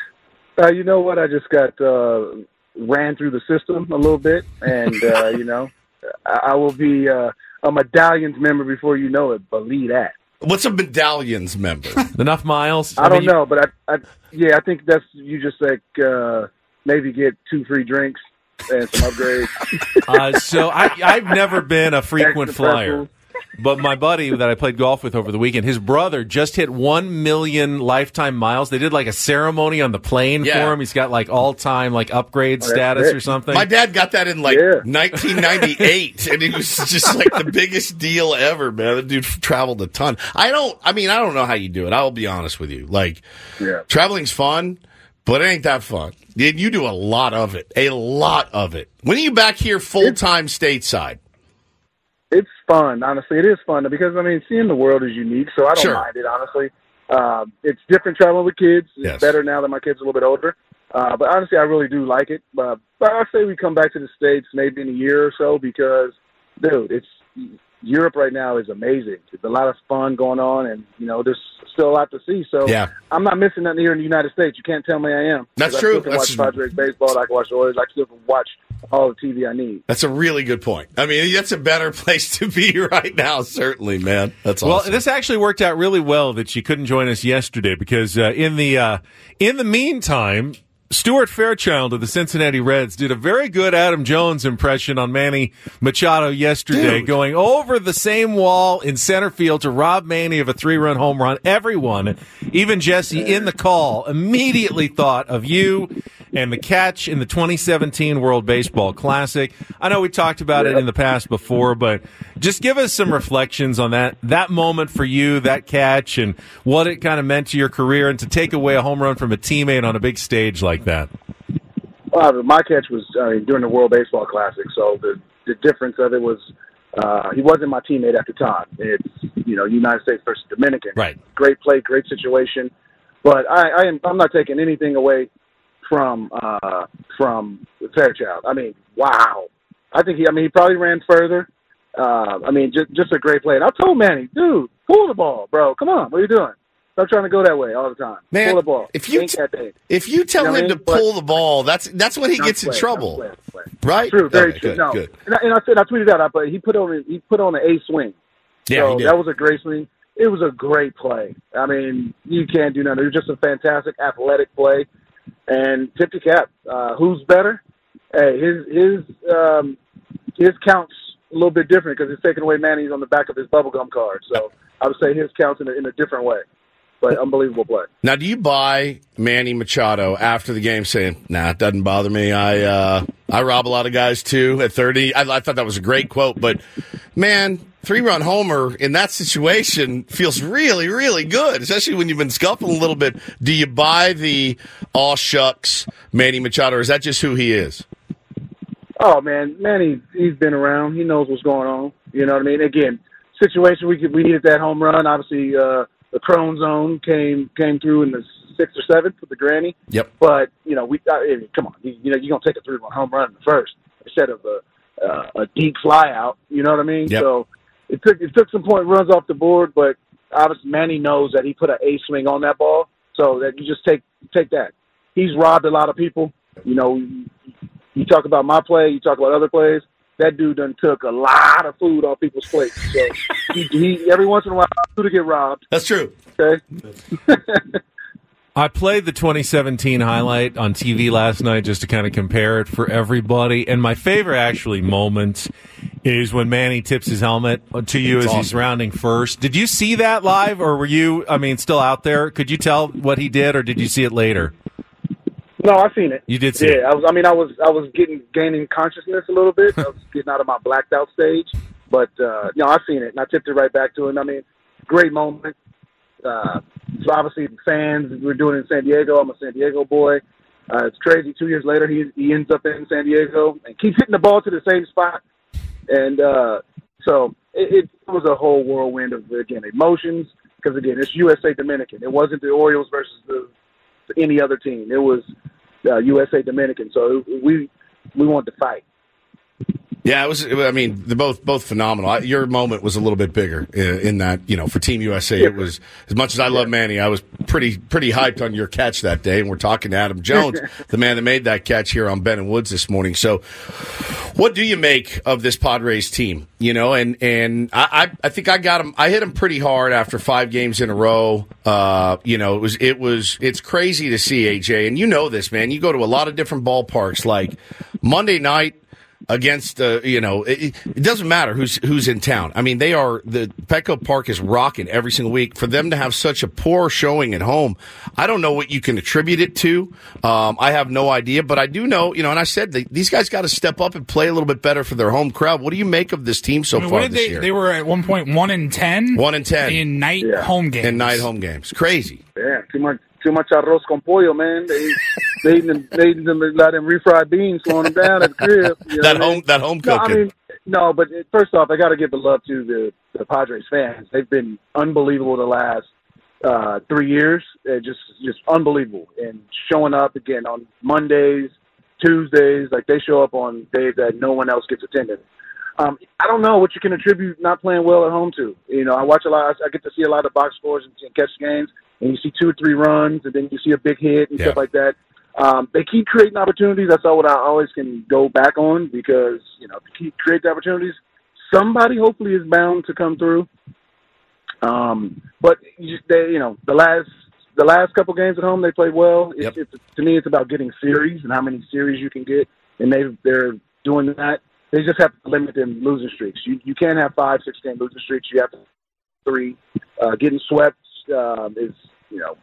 Uh, you know what? I just got uh, ran through the system a little bit. And, uh, you know, I, I will be uh, a Medallions member before you know it. Believe that. What's a Medallions member? Enough miles? I, I don't mean, know, you... but I, I, yeah, I think that's, you just like uh, maybe get two free drinks. And some upgrades. uh, so I, I've never been a frequent flyer, but my buddy that I played golf with over the weekend, his brother just hit one million lifetime miles. They did like a ceremony on the plane yeah. for him. He's got like all-time like upgrade oh, status or something. My dad got that in like yeah. nineteen ninety-eight, and it was just like the biggest deal ever, man. The dude traveled a ton. I don't, I mean, I don't know how you do it. I'll be honest with you. Like, yeah. traveling's fun. But it ain't that fun. You do a lot of it. A lot of it. When are you back here full-time stateside? It's fun, honestly. It is fun because, I mean, seeing the world is unique, so I don't sure. mind it, honestly. Uh, it's different traveling with kids. It's yes. better now that my kids are a little bit older. Uh, but honestly, I really do like it. Uh, but I'd say we come back to the States maybe in a year or so because, dude, it's Europe right now is amazing. There's a lot of fun going on, and, you know, there's still a lot to see. So yeah. I'm not missing nothing here in the United States. You can't tell me I am. That's I true. I still can That's... watch Padres baseball. I can watch the Orioles. I still can watch all the T V I need. That's a really good point. I mean, that's a better place to be right now, certainly, man. That's awesome. Well, this actually worked out really well that you couldn't join us yesterday because uh, in the uh, in the meantime, Stuart Fairchild of the Cincinnati Reds did a very good Adam Jones impression on Manny Machado yesterday, Dude. going over the same wall in center field to rob Manny of a three-run home run. Everyone, even Jesse in the call, immediately thought of you and the catch in the twenty seventeen World Baseball Classic. I know we talked about it in the past before, but just give us some reflections on that that moment for you, that catch, and what it kind of meant to your career, and to take away a home run from a teammate on a big stage like that. Well, my catch was I mean, during the World Baseball Classic, so the the difference of it was uh, he wasn't my teammate at the time. It's, you know, United States versus Dominican. Right. Great play, great situation. But I, I am, I'm not taking anything away from uh, from Fairchild. I mean, wow. I think he. I mean, he probably ran further. Uh, I mean, just just a great play. And I told Manny, dude, pull the ball, bro. Come on, what are you doing? Stop trying to go that way all the time. Man, pull the ball. If you t- if you tell you know him I mean? to pull but, the ball, that's that's when he gets play, in trouble, play, play. right? True, very okay, true. Good, no, good. And, I, and I said I tweeted that out, but he put on he put on an A swing. Yeah, so he did. That was a great swing. It was a great play. I mean, you can't do nothing. It was just a fantastic athletic play. And tip the cap. Uh, who's better? Hey, his his um, his counts a little bit different because he's taking away Manny's on the back of his bubblegum card. So I would say his counts in a, in a different way. But unbelievable play. Now, do you buy Manny Machado after the game saying, nah, it doesn't bother me. I uh, I rob a lot of guys, too, at thirty. I, I thought that was a great quote. But, man, three-run homer in that situation feels really, really good, especially when you've been scuffling a little bit. Do you buy the all shucks Manny Machado, or is that just who he is? Oh, man, Manny, he's been around. He knows what's going on. You know what I mean? Again, situation, we could, we needed that home run. Obviously, uh, the Crone Zone came came through in the sixth or seventh with the granny. Yep. But, you know, we I mean, come on. You, you know, you're going to take a three-run home run in the first instead of a, uh, a deep fly out. You know what I mean? Yep. So it took it took some point runs off the board, but obviously Manny knows that he put an A swing on that ball, so that you just take take that. He's robbed a lot of people. You know, you, you talk about my play, you talk about other plays. That dude done took a lot of food off people's plates. So he, he every once in a while to get robbed. That's true. Okay. I played the twenty seventeen highlight on T V last night just to kind of compare it for everybody. And my favorite actually moment is when Manny tips his helmet to you That's as awesome. He's rounding first. Did you see that live, or were you, I mean, still out there? Could you tell what he did, or did you see it later? No, I seen it. You did see yeah, it. I was. I mean, I was. I was getting gaining consciousness a little bit. I was getting out of my blacked out stage, But, uh, you know, I've seen it, and I tipped it right back to him. I mean, great moment. Uh, so obviously, the fans, we're doing it in San Diego. I'm a San Diego boy. Uh, it's crazy. Two years later, he he ends up in San Diego and keeps hitting the ball to the same spot. And uh, so it, it was a whole whirlwind of, again, emotions. Because, again, it's U S A Dominican. It wasn't the Orioles versus the, any other team. It was uh, U S A Dominican. So we we wanted to fight. Yeah, it was. I mean, they're both both phenomenal. Your moment was a little bit bigger in that, you know, for Team U S A. It was, as much as I love Manny, I was pretty pretty hyped on your catch that day. And we're talking to Adam Jones, the man that made that catch here on Ben and Woods this morning. So, what do you make of this Padres team? You know, and and I I think I got him. I hit him pretty hard after five games in a row. Uh, you know, it was it was it's crazy to see, A J, and you know this, man. You go to a lot of different ballparks, like Monday night. Against, uh, you know, it, it doesn't matter who's who's in town. I mean, they are, the Petco Park is rocking every single week. For them to have such a poor showing at home, I don't know what you can attribute it to. Um, I have no idea, but I do know, you know, and I said they, these guys got to step up and play a little bit better for their home crowd. What do you make of this team so I mean, far what did this they, year? They were at one point one and ten. One and ten in night Yeah. home games. in night home games. Crazy. Yeah, too much too much arroz con pollo, man. They they didn't they didn't let them refried beans slowing them down at the crib. You know That what I mean? home that home No, cooking. I mean, no, but it- first off, I got to give the love to the, the Padres fans. They've been unbelievable the last uh, three years. They're just just unbelievable, and showing up again on Mondays, Tuesdays, like they show up on days that no one else gets attended. Um, I don't know what you can attribute not playing well at home to. You know, I watch a lot. I get to see a lot of box scores and, and catch games, and you see two or three runs, and then you see a big hit and Yeah. stuff like that. Um, they keep creating opportunities. That's all what I always can go back on because, you know, if you keep creating opportunities, somebody hopefully is bound to come through. Um, but you, just, they, you know, the last the last couple games at home they played well. It's, Yep. it's, to me, it's about getting series and how many series you can get, and they they're doing that. They just have to limit them losing streaks. You you can't have five, six game losing streaks. You have to three. Uh, getting swept um, is, you know,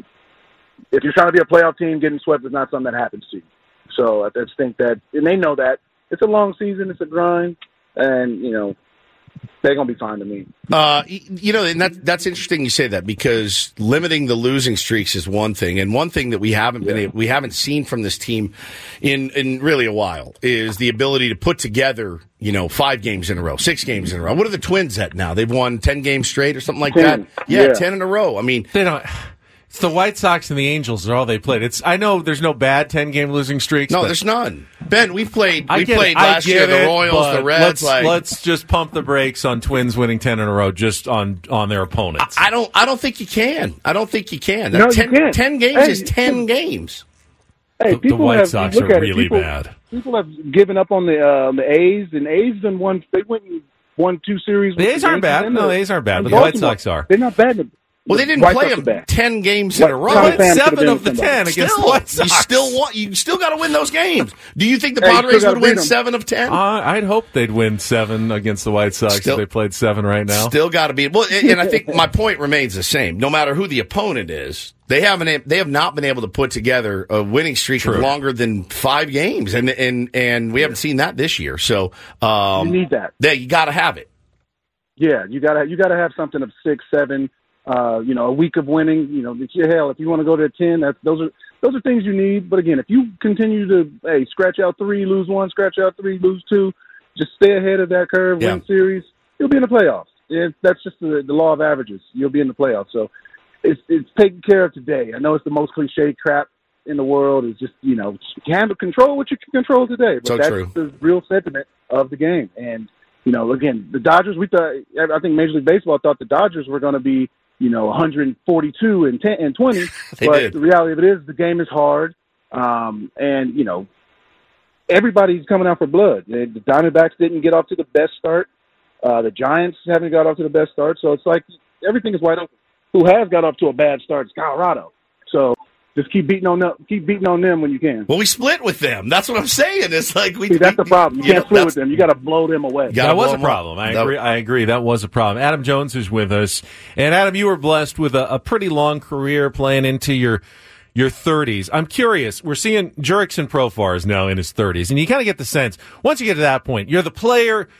if you're trying to be a playoff team, getting swept is not something that happens to you. So I just think that, and they know that it's a long season, it's a grind, and you know they're gonna be fine to me. Uh, y- you know, and that, that's interesting you say that because limiting the losing streaks is one thing, and one thing that we haven't been able, we haven't seen from this team in in really a while is the ability to put together, you know, five games in a row, six games in a row. What are the Twins at now? They've won ten games straight or something like ten. that. Yeah, Yeah. ten in a row. I mean, They don't. It's the White Sox and the Angels are all they played. It's I know there's no bad ten game losing streaks. no, but there's none. Ben, we've played. I We get played it. I last year get the it, Royals, but the Reds. Let's, like, let's just pump the brakes on Twins winning ten in a row just on on their opponents. I don't. I don't think you can. I don't think you can. No, you ten, can't. ten games Hey, is ten games. Hey, The- the people White have, Sox look are at it, really people, bad. People have given up on the uh, the A's, and A's done one. They went and won two series. The with A's aren't Yankees bad. and No, the A's aren't bad, and but the White Baltimore. Sox are. They're not bad. Well, they didn't White play Sox are them bad. ten games in a row. White Sox Seven could've of the been ten somebody. against Still, the White Sox. you still want. You still got to win those games. Do you think the Hey, you Padres still gotta would win beat 'em. seven of ten? Uh, I'd hope they'd win seven against the White Sox Still- if they played seven right now. Still got to be. Well, and and I think my point remains the same. No matter who the opponent is, they haven't. They have not been able to put together a winning streak of True. longer than five games, and and and we haven't seen that this year. So um, You need that. That you got to have it. Yeah, you gotta you gotta have something of six, seven. Uh, you know, a week of winning. You know, hell, if you want to go to a ten, that's those are those are things you need. But again, if you continue to hey scratch out three, lose one, scratch out three, lose two, just stay ahead of that curve, Yeah. win series, you'll be in the playoffs. It, that's just the, the law of averages. You'll be in the playoffs. So it's it's taken care of today. I know it's the most cliche crap in the world. Is just you know handle control what you can control today. But So that's true. the real sentiment of the game. And you know, again, the Dodgers. We thought I think Major League Baseball thought the Dodgers were going to be you know one forty-two and ten and twenty. They but did. the reality of it is the game is hard, um, and you know everybody's coming out for blood. The the Diamondbacks didn't get off to the best start. Uh, the Giants haven't got off to the best start, so it's like everything is wide open. Who has got off to a bad start is Colorado. So just keep beating on them, keep beating on them when you can. Well, we split with them. That's what I'm saying. It's like we. See, that's the problem. You you can't know, split that's- with them. You got to blow them away. Gotta That was blow a 'em up. problem. I That- agree. I agree. That was a problem. Adam Jones is with us, and Adam, you were blessed with a, a pretty long career playing into your your thirties. I'm curious. We're seeing Jurickson Profar is now in his thirties, and you kind of get the sense once you get to that point, you're the player.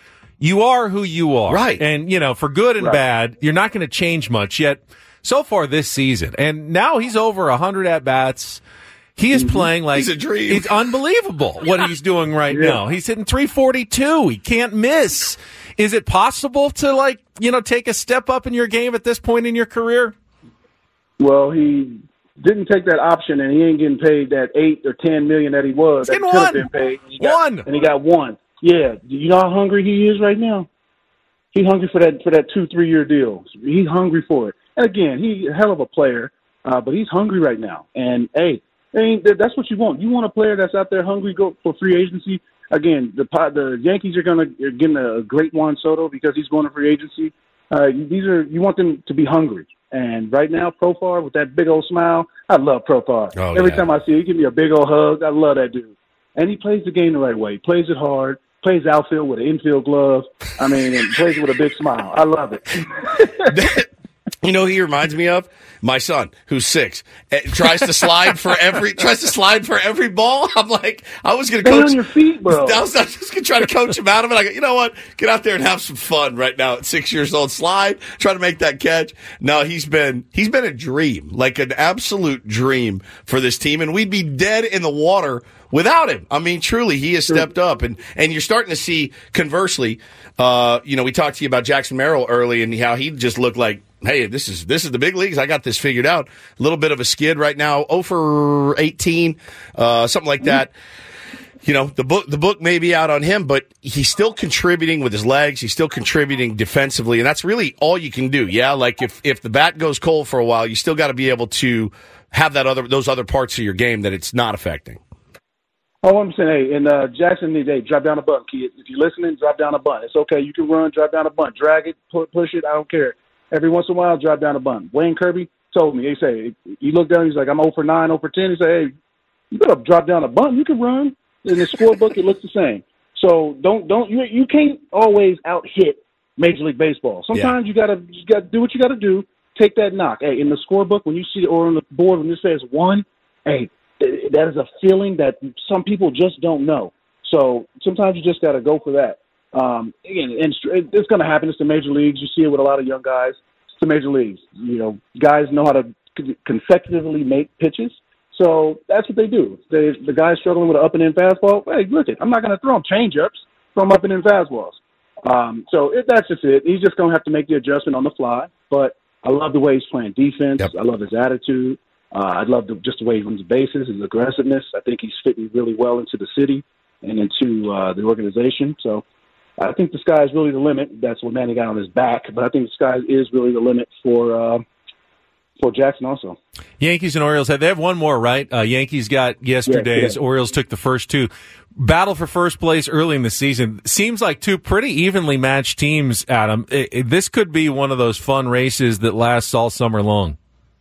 you are who you are. Right. And, you know, for good and Right. bad, you're not going to change much yet. So far this season, and now he's over one hundred at-bats. He is playing like He's a dream. It's unbelievable what he's doing right Yeah. now. He's hitting three forty-two. He can't miss. Is it possible to, like, you know, take a step up in your game at this point in your career? Well, he didn't take that option, and he ain't getting paid that eight or ten million that he was. He's that getting could one. have been paid. He got, One. and he got one. Yeah, do you know how hungry he is right now? He's hungry for that for that two three year deal. He's hungry for it. And again, he's a hell of a player, uh, but he's hungry right now. And hey, I mean, that's what you want. You want a player that's out there hungry go for free agency. Again, the the Yankees are going to get a great Juan Soto because he's going to free agency. Uh, these are you want them to be hungry. And right now, Profar with that big old smile, I love Profar. Oh, Every yeah. time I see him, he give me a big old hug. I love that dude. And he plays the game the right way. He plays it hard. Plays outfield with an infield glove. I mean, and plays with a big smile. I love it. You know who he reminds me of? My son, who's six, eh, tries to slide for every tries to slide for every ball. I'm like, I was going to Stay coach. on your feet, bro. I was, I was just going to try to coach him out of it. I go, you know what? Get out there and have some fun right now at six years old. Slide, try to make that catch. No, he's been he's been a dream, like an absolute dream for this team, and we'd be dead in the water without him. I mean, truly, he has stepped up, and and you're starting to see. Conversely, uh, you know, we talked to you about Jackson Merrill early and how he just looked like, hey, this is this is the big leagues. I got this figured out. A little bit of a skid right now, oh for eighteen, uh, something like that. You know, the book the book may be out on him, but he's still contributing with his legs. He's still contributing defensively, and that's really all you can do. Yeah, like if if the bat goes cold for a while, you still got to be able to have that other those other parts of your game that it's not affecting. Oh, I'm saying, hey, and uh, Jackson needs, hey, drop down a bunt, kid. If you're listening, drop down a bunt. It's okay. You can run, drop down a bunt, drag it, pu- push it. I don't care. Every once in a while, drop down a bunt. Wayne Kirby told me, he say, he looked down, he's like, I'm oh for nine, oh for ten. He said, hey, you better drop down a bunt. You can run. In the scorebook, it looks the same. So don't don't you you can't always out hit Major League Baseball. Sometimes yeah. you gotta you gotta do what you gotta do. Take that knock. Hey, in the scorebook, when you see it or on the board when it says one, hey, that is a feeling that some people just don't know. So sometimes you just gotta go for that. Um, again, and it's going to happen. It's the major leagues. You see it with a lot of young guys. It's the major leagues. You know, guys know how to consecutively make pitches. So that's what they do. They, the guy's struggling with an up and in fastball. Hey, look it. I'm not going to throw him change-ups. Throw him up and in fastballs. Um, so it, that's just it. He's just going to have to make the adjustment on the fly. But I love the way he's playing defense. Yep. I love his attitude. Uh, I love the, just the way he runs the bases, his aggressiveness. I think he's fitting really well into the city and into uh, the organization. So I think the sky is really the limit. That's what Manny got on his back. But I think the sky is really the limit for uh, for Jackson also. Yankees and Orioles, they have one more, right? Uh, Yankees got yesterday's. Yeah, yeah. Orioles took the first two. Battle for first place early in the season. Seems like two pretty evenly matched teams, Adam. It, it, this could be one of those fun races that lasts all summer long.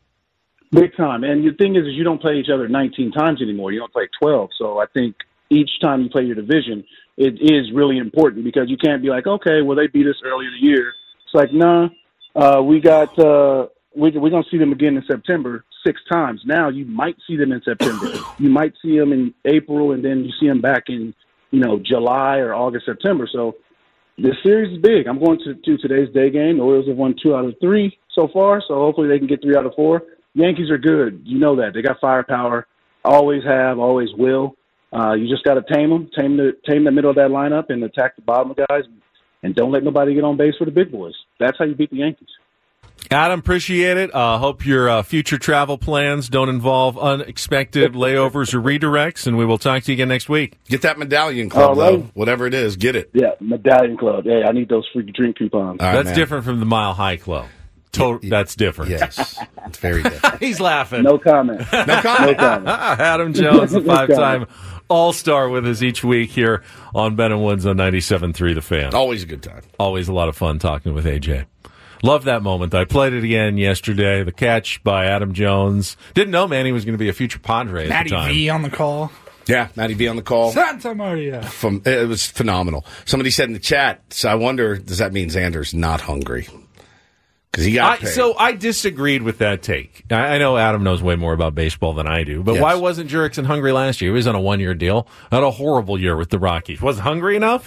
Big time. And the thing is, is you don't play each other nineteen times anymore. You don't play twelve. So I think each time you play your division, it is really important because you can't be like, okay, well, they beat us earlier in the year. It's like, nah, uh, we got uh, we, we're going to see them again in September six times. Now you might see them in September. You might see them in April, and then you see them back in, you know, July or August, September. So this series is big. I'm going to, to today's day game. The Orioles have won two out of three so far, so hopefully they can get three out of four. Yankees are good. You know that. They got firepower. Always have, always will. Uh, you just got to tame them, tame the tame the middle of that lineup, and attack the bottom of guys, and don't let nobody get on base for the big boys. That's how you beat the Yankees. Adam, appreciate it. Uh, hope your uh, future travel plans don't involve unexpected layovers or redirects, and we will talk to you again next week. Get that Medallion Club, right. though. Whatever it is, get it. Yeah, Medallion Club. Hey, I need those free drink coupons. Right, that's man. different from the Mile High Club. Total, that's different. Yes, it's very different. He's laughing. No comment. no comment. No comment. Adam Jones, the five-time All-Star, with us each week here on Ben and Woods on ninety-seven point three The Fan. Always a good time. Always a lot of fun talking with A J. Love that moment. I played it again yesterday. The catch by Adam Jones. Didn't know Manny was going to be a future Padre at Matty the time. V on the call. Yeah, Matty B on the call. Santa Maria. From it was phenomenal. Somebody said in the chat, so I wonder, does that mean Xander's not hungry? Because he got I, so I disagreed with that take. I, I know Adam knows way more about baseball than I do, but yes. Why wasn't Jurickson hungry last year? He was on a one-year deal. Had a horrible year with the Rockies. Wasn't hungry enough?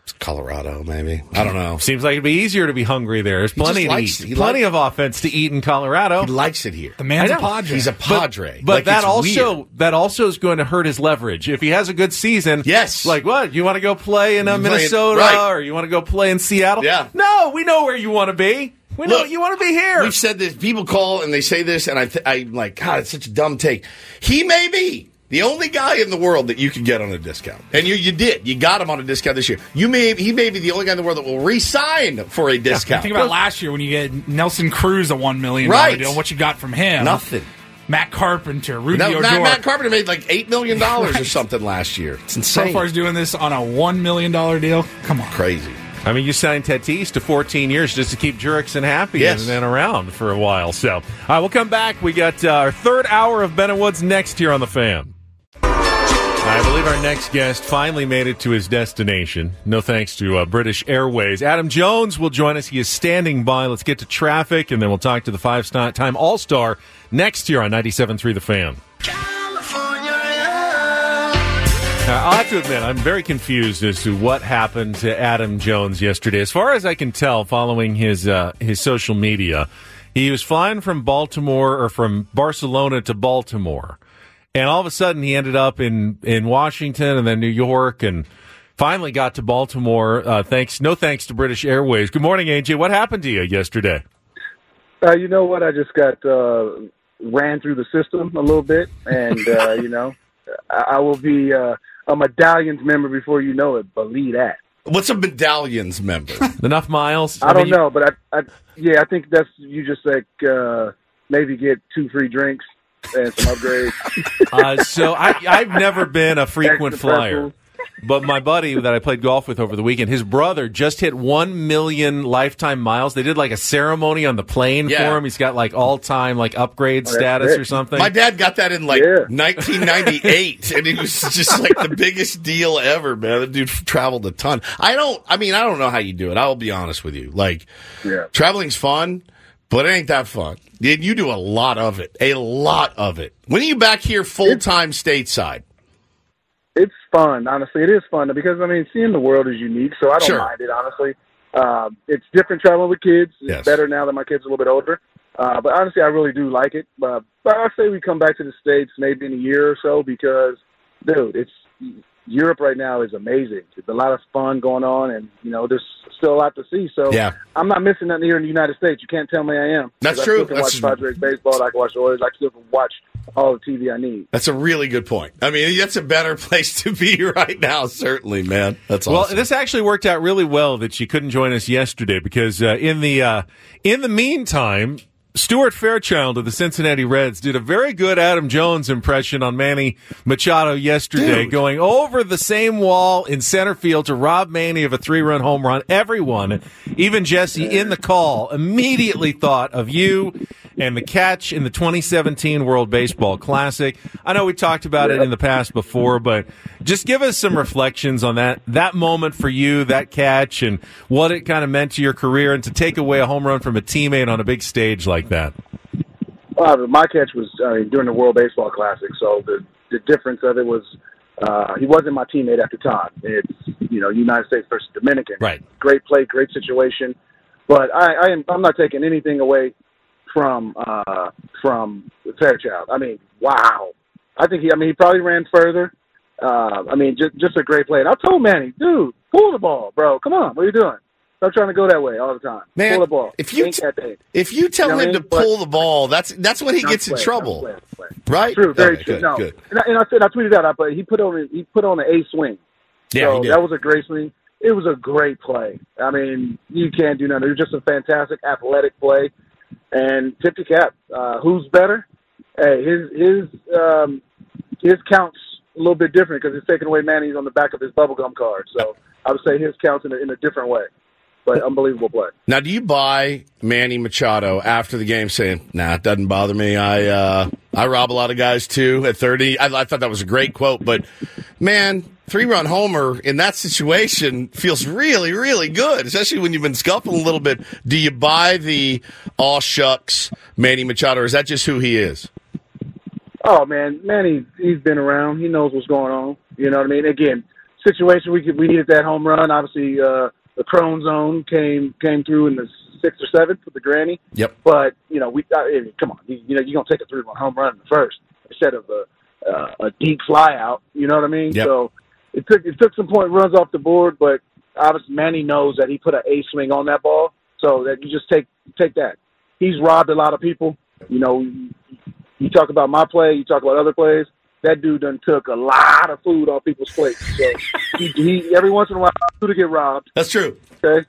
Colorado, maybe. I don't know. Seems like it'd be easier to be hungry there. There's plenty, to eat, he plenty likes, of offense to eat in Colorado. He likes it here. The man's a Padre. He's a Padre. But, but like, that also weird. that also is going to hurt his leverage if he has a good season. Yes. Like what? You want to go play in uh, Minnesota right. or you want to go play in Seattle? Yeah. No, we know where you want to be. We know Look, you want to be here. We've said this. People call and they say this, and I th- I'm like, God, it's such a dumb take. He may be the only guy in the world that you can get on a discount. And you you did. You got him on a discount this year. You may He may be the only guy in the world that will re-sign for a discount. Yeah, think about last year when you get Nelson Cruz a one million dollars right. deal. What you got from him. Nothing. Matt Carpenter, Rudy no, Odor. Matt, Matt Carpenter made like eight million dollars right. or something last year. It's insane. So far as doing this on a one million dollars deal. Come on. Crazy. I mean, you signed Tatis to fourteen years just to keep Jurickson happy yes. and then around for a while. So, all right, we'll come back. We got uh, our third hour of Ben and Woods next here on The Fan. I believe our next guest finally made it to his destination. No thanks to uh, British Airways. Adam Jones will join us. He is standing by. Let's get to traffic, and then we'll talk to the five-time All-Star next year on ninety-seven point three The Fan. Now, I'll have to admit, I'm very confused as to what happened to Adam Jones yesterday. As far as I can tell, following his uh, his social media, he was flying from Baltimore or from Barcelona to Baltimore. And all of a sudden, he ended up in, in Washington and then New York and finally got to Baltimore. Uh, thanks, no thanks to British Airways. Good morning, A J. What happened to you yesterday? Uh, you know what? I just got uh, ran through the system a little bit. And, uh, you know, I, I will be uh, a Medallions member before you know it. Believe that. What's a Medallions member? Enough miles? I, I don't mean, know, but I, I, yeah, I think that's, you just like uh, maybe get two free drinks. And some upgrades. uh, so I, I've never been a frequent flyer, but my buddy that I played golf with over the weekend, his brother just hit one million lifetime miles. They did like a ceremony on the plane yeah. for him. He's got like all-time like upgrade oh, status or something. My dad got that in like yeah. nineteen ninety-eight, and it was just like the biggest deal ever, man. The dude traveled a ton. I don't, I mean, I don't know how you do it. I'll be honest with you. Like, yeah. traveling's fun. But it ain't that fun. You do a lot of it. A lot of it. When are you back here full-time it's, stateside? It's fun, honestly. It is fun because, I mean, seeing the world is unique, so I don't sure. mind it, honestly. Uh, it's different traveling with kids. It's yes. better now that my kids are a little bit older. Uh, but honestly, I really do like it. Uh, but I'll say we come back to the States maybe in a year or so because, dude, it's Europe right now is amazing. There's a lot of fun going on, and, you know, there's still a lot to see. So yeah. I'm not missing nothing here in the United States. You can't tell me I am. That's I true. Still can That's watch Padres baseball. I can watch the Orioles. I can still can watch all the T V I need. That's a really good point. I mean, that's a better place to be right now, certainly, man. That's awesome. Well, this actually worked out really well that she couldn't join us yesterday because uh, in the uh, in the meantime, Stuart Fairchild of the Cincinnati Reds did a very good Adam Jones impression on Manny Machado yesterday, Dude. going over the same wall in center field to rob Manny of a three-run home run. Everyone, even Jesse in the call, immediately thought of you and the catch in the twenty seventeen World Baseball Classic. I know we talked about it in the past before, but just give us some reflections on that that moment for you, that catch, and what it kind of meant to your career, and to take away a home run from a teammate on a big stage like that. Well, my catch was I mean, during the World Baseball Classic, so the the difference of it was uh, he wasn't my teammate at the time. It's you know United States versus Dominican. Right. Great play, great situation, but I, I am I'm not taking anything away from uh, from Fairchild. I mean, wow. I think he. I mean, he probably ran further. Uh, I mean, just just a great play. And I told Manny, dude, pull the ball, bro. Come on, what are you doing? Stop trying to go that way all the time. Man, pull the ball. If you t- if you tell you know him I mean? to pull but, the ball, that's that's when he gets play, in trouble, play, play. right? True, very okay, true. Good, no, good. And, I, and I said I tweeted out, but he put on he put on an A swing. Yeah, so he did. That was a great swing. It was a great play. I mean, you can't do nothing. It was just a fantastic athletic play. And tip the cap. Uh, who's better? Hey, his his um, his counts a little bit different because it's taking away Manny's on the back of his bubblegum card. So I would say his counts in a, in a different way. But unbelievable play. Now, do you buy Manny Machado after the game saying, nah, it doesn't bother me. I uh, I rob a lot of guys, too, at thirty. I, I thought that was a great quote. But, man, three-run homer in that situation feels really, really good, especially when you've been scuffling a little bit. Do you buy the all shucks Manny Machado, or is that just who he is? Oh, man, Manny, he's been around. He knows what's going on. You know what I mean? Again, situation. We could, we needed that home run. Obviously, uh, the Crone Zone came came through in the sixth or seventh with the granny. Yep. But you know, we I mean, come on, you, you know, you're gonna take a three-run home run in the first instead of a uh, a deep fly out. You know what I mean? Yep. So it took it took some point runs off the board, but obviously Manny knows that he put an A swing on that ball, so that you just take take that. He's robbed a lot of people. You know, you, you talk about my play, you talk about other plays. That dude done took a lot of food off people's plates. So he, he every once in a while to get robbed. That's true. Okay.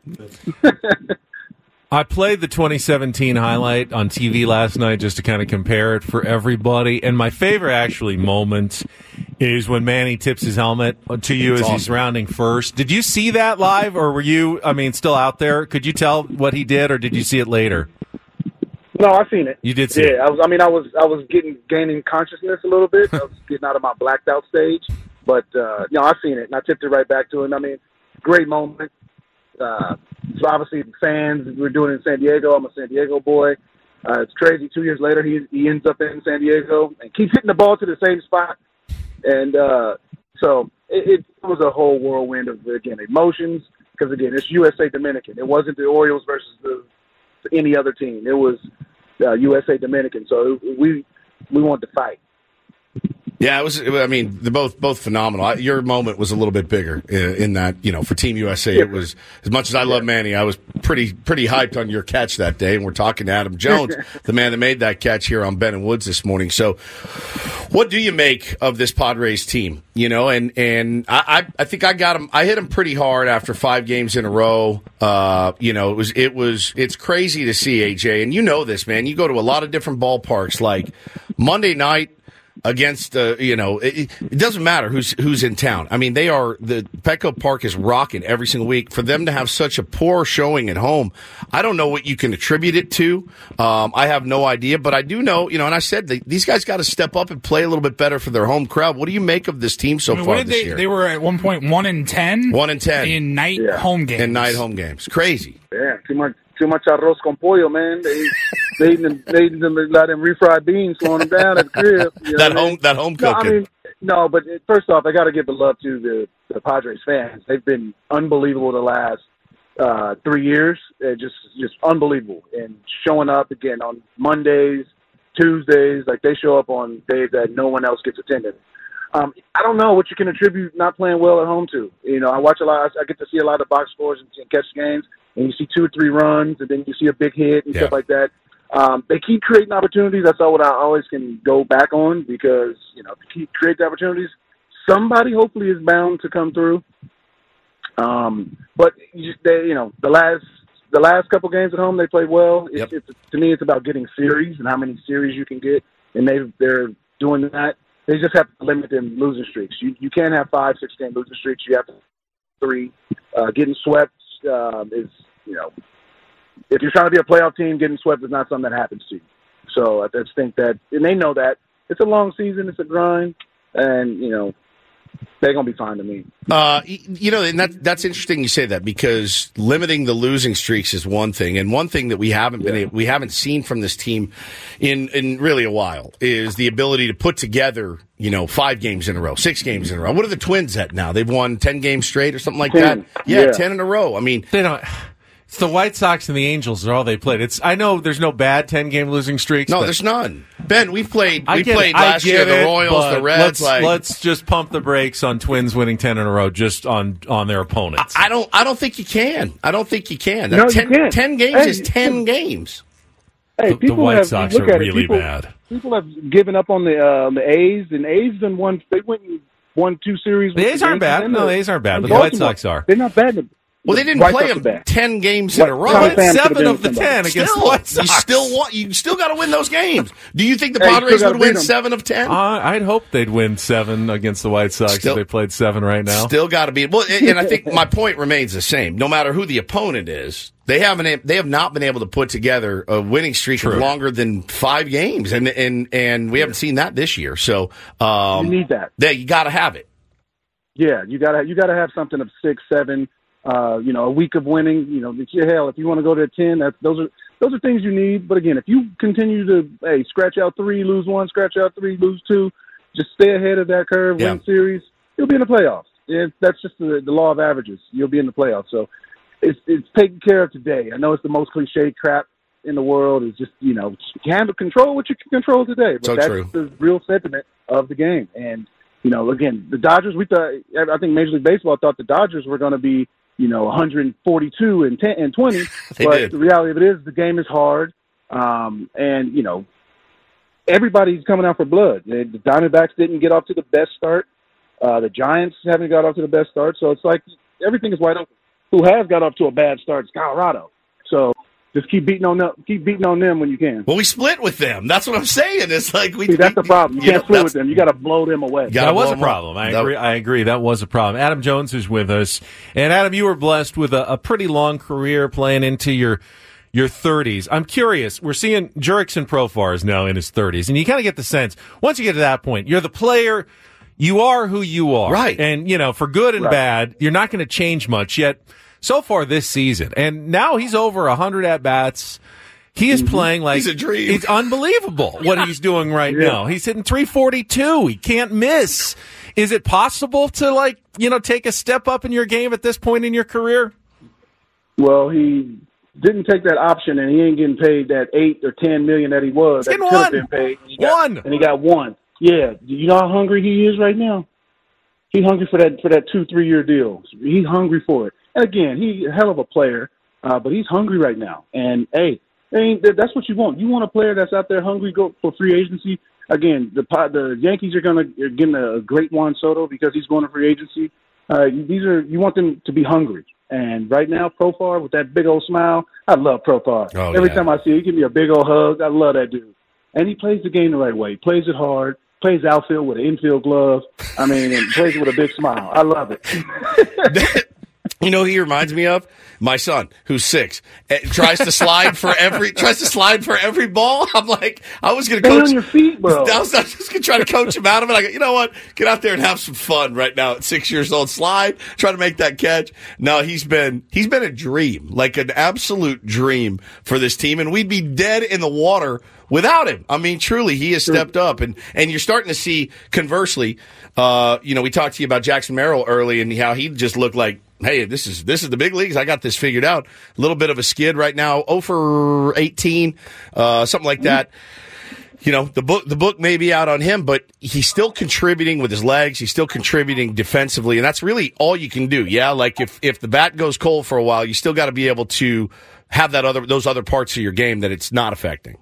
I played the twenty seventeen highlight on T V last night just to kind of compare it for everybody. And my favorite actually moment is when Manny tips his helmet to you That's as awesome. he's rounding first. Did you see that live, or were you, I mean, still out there? Could you tell what he did, or did you see it later? No, I seen it. You did see yeah, it. I was. I mean, I was. I was getting gaining consciousness a little bit. I was getting out of my blacked out stage, but uh, no, I seen it and I tipped it right back to him. I mean, great moment. Uh, so obviously, fans. We're doing it in San Diego. I'm a San Diego boy. Uh, it's crazy. Two years later, he he ends up in San Diego and keeps hitting the ball to the same spot. And uh, so it, it was a whole whirlwind of again emotions because again, it's U S A Dominican. It wasn't the Orioles versus the any other team. It was uh, U S A Dominican. So we we wanted to fight. Yeah, it was. I mean, they're both both phenomenal. I, your moment was a little bit bigger in, in that, you know, for Team U S A. It was, as much as I love Manny, I was pretty pretty hyped on your catch that day. And we're talking to Adam Jones, the man that made that catch here on Ben and Woods this morning. So, what do you make of this Padres team? You know, and and I I think I got him. I hit him pretty hard after five games in a row. Uh, you know, it was it was it's crazy to see, A J, and you know this, man. You go to a lot of different ballparks, like Monday night. Against, uh, you know, it, it doesn't matter who's who's in town. I mean, they are, the Petco Park is rocking every single week. For them to have such a poor showing at home, I don't know what you can attribute it to. Um, I have no idea, but I do know, you know, and I said they, these guys got to step up and play a little bit better for their home crowd. What do you make of this team so I mean, far what did this they, year? They were at one point one and ten. One and ten in night Yeah. home games. in night home games. Crazy. Yeah, too much too much arroz con pollo, man. They they even they even let them refried beans slowing them down at the crib. You know That what I mean? home that home No, cooking. I mean, no, but first off, I got to give the love to the, the Padres fans. They've been unbelievable the last uh, three years. They're just just unbelievable, and showing up again on Mondays, Tuesdays. Like they show up on days that no one else gets attended. Um, I don't know what you can attribute not playing well at home to. You know, I watch a lot. I get to see a lot of box scores and, and catch games, and you see two or three runs, and then you see a big hit and Yeah. stuff like that. Um, they keep creating opportunities. That's all what I always can go back on because, you know, to keep creating opportunities, somebody hopefully is bound to come through. Um, but you, just, they, you know, the last the last couple games at home they played well. It's, Yep. it's, to me, it's about getting series and how many series you can get, and they they're doing that. They just have to limit them losing streaks. You you can't have five, six game losing streaks. You have to three. Uh, getting swept uh, is, you know, if you're trying to be a playoff team, getting swept is not something that happens to you. So I just think that, and they know that it's a long season, it's a grind, and you know they're gonna be fine to me. Uh, y- you know, and that that's interesting you say that because limiting the losing streaks is one thing, and one thing that we haven't been able, we haven't seen from this team in in really a while is the ability to put together, you know, five games in a row, six games in a row. What are the Twins at now? They've won ten games straight or something like ten. that. Yeah, Yeah. ten in a row. I mean, They don't. It's the White Sox and the Angels are all they played. It's I know there's no bad ten game losing streaks. no, but there's none. Ben, we've played. I We get played it, I last get year the it, Royals, but the Reds. Let's, like, let's just pump the brakes on Twins winning ten in a row just on on their opponents. I don't. I don't think you can. I don't think you can. No, you ten, can't. ten games Hey, is ten games. Hey, The- the people White have, Sox look are at it, really people, bad. People have given up on the um, the A's, and A's done one. They went and won two series. The with A's aren't Yankees bad. and No, the A's aren't bad, and but the White Baltimore. Sox are. They're not bad. Well, they didn't White play Sox are them bad. ten games in a row. Tom They won Pham seven could've of the been ten somebody. against Still, the White Sox. you still want you still got to win those games. Do you think the Hey, you still Padres gotta would win beat 'em. seven of ten? Uh, I'd hope they'd win seven against the White Sox Still- if they played seven right now. Still got to be well, and and I think my point remains the same. No matter who the opponent is, they haven't they have not been able to put together a winning streak True. of longer than five games, and and and we haven't seen that this year. So um, You need that. They, you got to have it. Yeah, you gotta you gotta have something of six, seven. Uh, you know, a week of winning. You know, hell, if you want to go to ten, that's those are those are things you need. But again, if you continue to hey scratch out three, lose one, scratch out three, lose two, just stay ahead of that curve, Yeah. win series, you'll be in the playoffs. it, that's just the, the law of averages. You'll be in the playoffs. So it's it's taken care of today. I know it's the most cliche crap in the world. Is just, you know, handle control what you can control today. But So that's true. the real sentiment of the game. And, you know, again, the Dodgers, we thought, I think Major League Baseball thought the Dodgers were going to be, you know, one forty-two and ten and twenty. They but did. the reality of it is the game is hard. Um, and, you know, everybody's coming out for blood. The, the Diamondbacks didn't get off to the best start. Uh, the Giants haven't got off to the best start. So it's like everything is wide open. Who has got off to a bad start is Colorado. So just keep beating on them, keep beating on them when you can. Well, we split with them. That's what I'm saying. It's like we. See, that's we, the problem. You you can't know, split that's- with them. You got to blow them away. Gotta That was blow a them up. problem. I That- agree. I agree. That was a problem. Adam Jones is with us, and Adam, you were blessed with a, a pretty long career playing into your your thirties. I'm curious. We're seeing Jurickson Profar is now in his thirties, and you kind of get the sense once you get to that point, you're the player. You are who you are, Right? And you know, for good and Right. bad, you're not going to change much yet. So far this season, and now he's over one hundred at bats. He is playing like He's a dream. It's unbelievable what he's doing right Yeah. now. He's hitting three forty-two. He can't miss. Is it possible to, like, you know, take a step up in your game at this point in your career? Well, he didn't take that option, and he ain't getting paid that eight or ten million that he was. He's that he getting could have one. been paid. He got, One. and he got one. Yeah, do you know how hungry he is right now? He's hungry for that for that two three year deal. He's hungry for it. And again, he's a hell of a player, uh, but he's hungry right now. And hey, I mean, that- that's what you want. You want a player that's out there hungry go for free agency. Again, the po- the Yankees are going to get a great Juan Soto because he's going to free agency. Uh, these are you want them to be hungry. And right now, Profar with that big old smile, I love Profar. Oh, Every yeah. time I see him, he give me a big old hug. I love that dude. And he plays the game the right way. He plays it hard. Plays outfield with an infield glove. I mean, and plays it with a big smile. I love it. You know who he reminds me of? My son, who's six, eh, tries to slide for every tries to slide for every ball. I'm like, I was going to Stay coach. on your feet, bro. I was, I was just going to try to coach him out of it. I go, you know what? Get out there and have some fun right now at six years old. Slide, try to make that catch. No, he's been he's been a dream, like an absolute dream for this team, and we'd be dead in the water without him. I mean, truly, he has stepped up, and and you're starting to see. Conversely, uh, you know, we talked to you about Jackson Merrill early, and how he just looked like, hey, this is this is the big leagues. I got this figured out. A little bit of a skid right now, oh for eighteen, uh, something like that. You know, the book the book may be out on him, but he's still contributing with his legs. He's still contributing defensively, and that's really all you can do. Yeah, like if if the bat goes cold for a while, you still got to be able to have that other those other parts of your game that it's not affecting.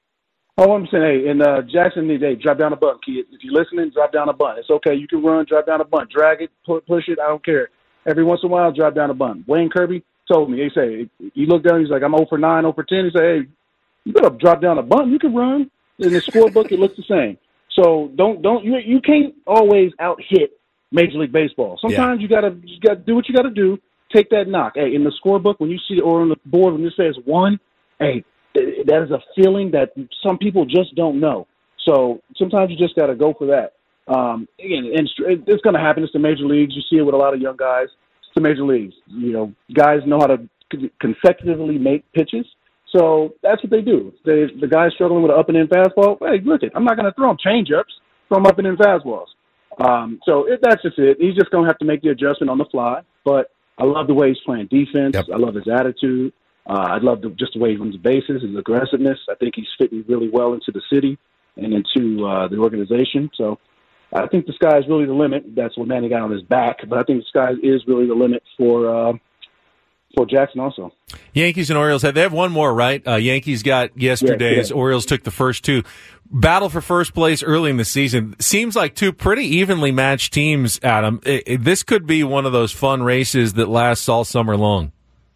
Oh, I'm saying, hey, and uh, Jackson, hey, drop down a bunt, kid. If you're listening, drop down a bunt. It's okay. You can run, drop down a bunt, drag it, pu- push it. I don't care. Every once in a while, drop down a bunt. Wayne Kirby told me. He say he looked down. He's like, I'm oh for nine, oh for ten. He said, hey, you better drop down a bunt. You can run. In the scorebook, it looks the same. So don't don't you you can't always out hit Major League Baseball. Sometimes yeah. you gotta you gotta do what you gotta do. Take that knock. Hey, in the scorebook, when you see it or on the board when it says one, hey, that is a feeling that some people just don't know. So sometimes you just got to go for that. Um, again, and it's going to happen. It's the major leagues. You see it with a lot of young guys. It's the major leagues. You know, guys know how to consecutively make pitches. So that's what they do. They, the guys struggling with an up and in fastball, hey, look it, I'm not going to throw him change-ups, throw him up and in fastballs. Um, so it, that's just it. He's just going to have to make the adjustment on the fly. But I love the way he's playing defense. Yep. I love his attitude. Uh, I love the, just the way he runs the bases, his aggressiveness. I think he's fitting really well into the city and into uh, the organization. So I think the sky is really the limit. That's what Manny got on his back. But I think the sky is really the limit for uh, for Jackson also. Yankees and Orioles, they have one more, right? Uh, Yankees got yesterday's. Yes, yes. Orioles took the first two. Battle for first place early in the season. Seems like two pretty evenly matched teams, Adam. It, it, this could be one of those fun races that lasts all summer long.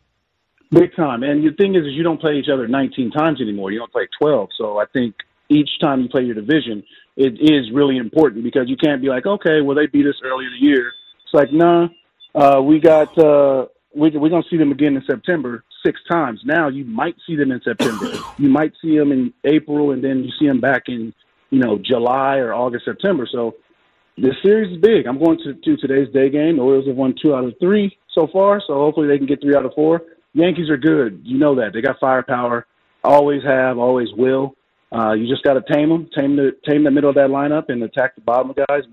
Big time. And the thing is, is you don't play each other nineteen times anymore. You don't play twelve. So I think each time you play your division, it is really important because you can't be like, okay, well, they beat us earlier in the year. It's like, nah, uh, we got, uh, we, we're going to see them again in September six times. Now you might see them in September. You might see them in April, and then you see them back in, you know, July or August, September. So this series is big. I'm going to, to today's day game. The Orioles have won two out of three so far, so hopefully they can get three out of four. Yankees are good. You know that. They got firepower. Always have, always will. Uh, you just got to tame them, tame the tame the middle of that lineup and attack the bottom of guys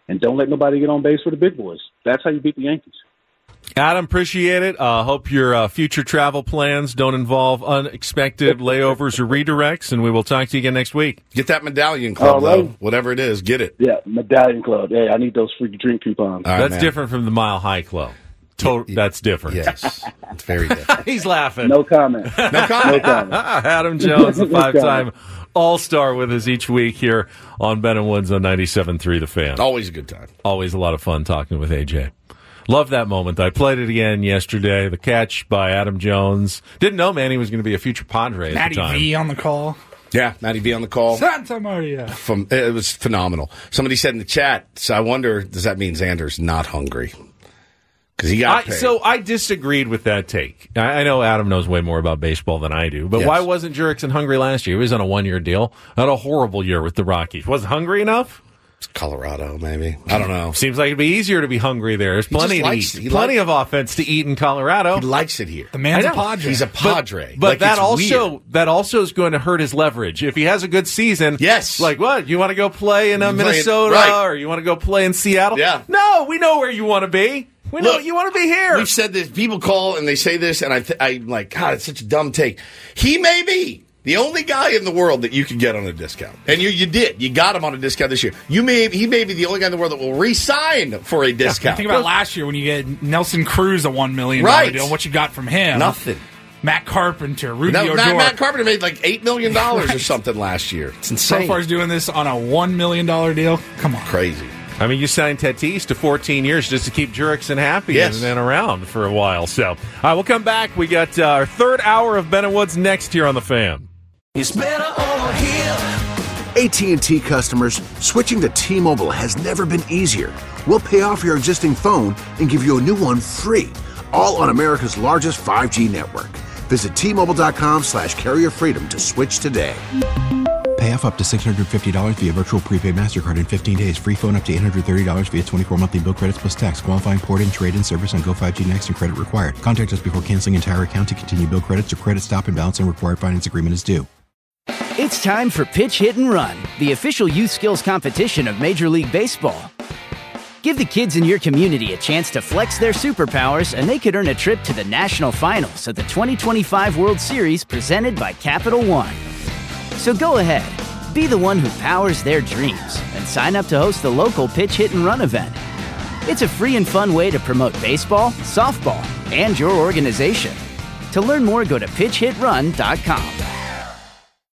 and don't let nobody get on base for the big boys. That's how you beat the Yankees. Adam, appreciate it. Uh, hope your uh, future travel plans don't involve unexpected layovers or redirects, and we will talk to you again next week. Get that medallion club, right. though. Whatever it is, get it. Yeah, medallion club. Hey, I need those free drink coupons. All right, that's man. different from the Mile High Club. To- Yeah, that's different. Yes, it's very different. He's laughing. No comment. No comment. No comment. Adam Jones, the five-time All-Star with us each week here on Ben and Woods on ninety-seven point three The Fan. Always a good time. Always a lot of fun talking with A J. Love that moment. I played it again yesterday. The catch by Adam Jones. Didn't know Manny was going to be a future Padre at Matty the time. V on the call. Yeah, Matty V on the call. Santa Maria. From it was phenomenal. Somebody said in the chat, so I wonder, does that mean Xander's not hungry? Because he got I, paid. so I disagreed with that take. I, I know Adam knows way more about baseball than I do, but Yes. why wasn't Jurickson hungry last year? He was on a one-year deal. Had a horrible year with the Rockies. Wasn't hungry enough? It's Colorado, maybe. I don't know. Seems like it'd be easier to be hungry there. There's He just plenty to likes eat. it. He Plenty likes- of offense to eat in Colorado. He likes it here. The man's I a know. Padre. He's a But- Padre. But, Like, that it's also weird. that also is going to hurt his leverage. If he has a good season, Yes. like what? You want to go play in uh, You play- Minnesota right. or you want to go play in Seattle? Yeah. No, we know where you want to be. We know Look, you want to be here. We've said this. People call and they say this, and I th- I'm like, God, it's such a dumb take. He may be the only guy in the world that you can get on a discount, and you you did. You got him on a discount this year. You may he may be the only guy in the world that will re-sign for a discount. Think about last year when you get Nelson Cruz a one million Right. dollar deal. What you got from him? Nothing. Matt Carpenter, Rudy No, Odor. Matt, Matt Carpenter made like eight million dollars or something last year. It's insane. So far, he's doing this on a one million dollar deal. Come on, crazy. I mean, you signed Tatis to fourteen years just to keep Jurickson happy Yes. and then around for a while. So, all right, we'll come back. We got uh, our third hour of Ben and Woods next here on The Fan. It's better over here. A T and T customers, switching to T-Mobile has never been easier. We'll pay off your existing phone and give you a new one free, all on America's largest five G network. Visit T-Mobile.com slash carrier freedom to switch today. Pay off up to six hundred fifty dollars via virtual prepaid MasterCard in fifteen days. Free phone up to eight hundred thirty dollars via twenty-four monthly bill credits plus tax. Qualifying port-in, trade-in service on Go five G Next and credit required. Contact us before canceling entire account to continue bill credits or credit stop and balance and required finance agreement is due. It's time for Pitch Hit and Run, the official youth skills competition of Major League Baseball. Give the kids in your community a chance to flex their superpowers, and they could earn a trip to the national finals of the twenty twenty-five World Series presented by Capital One. So go ahead, be the one who powers their dreams, and sign up to host the local Pitch Hit and Run event. It's a free and fun way to promote baseball, softball, and your organization. To learn more, go to pitch hit run dot com.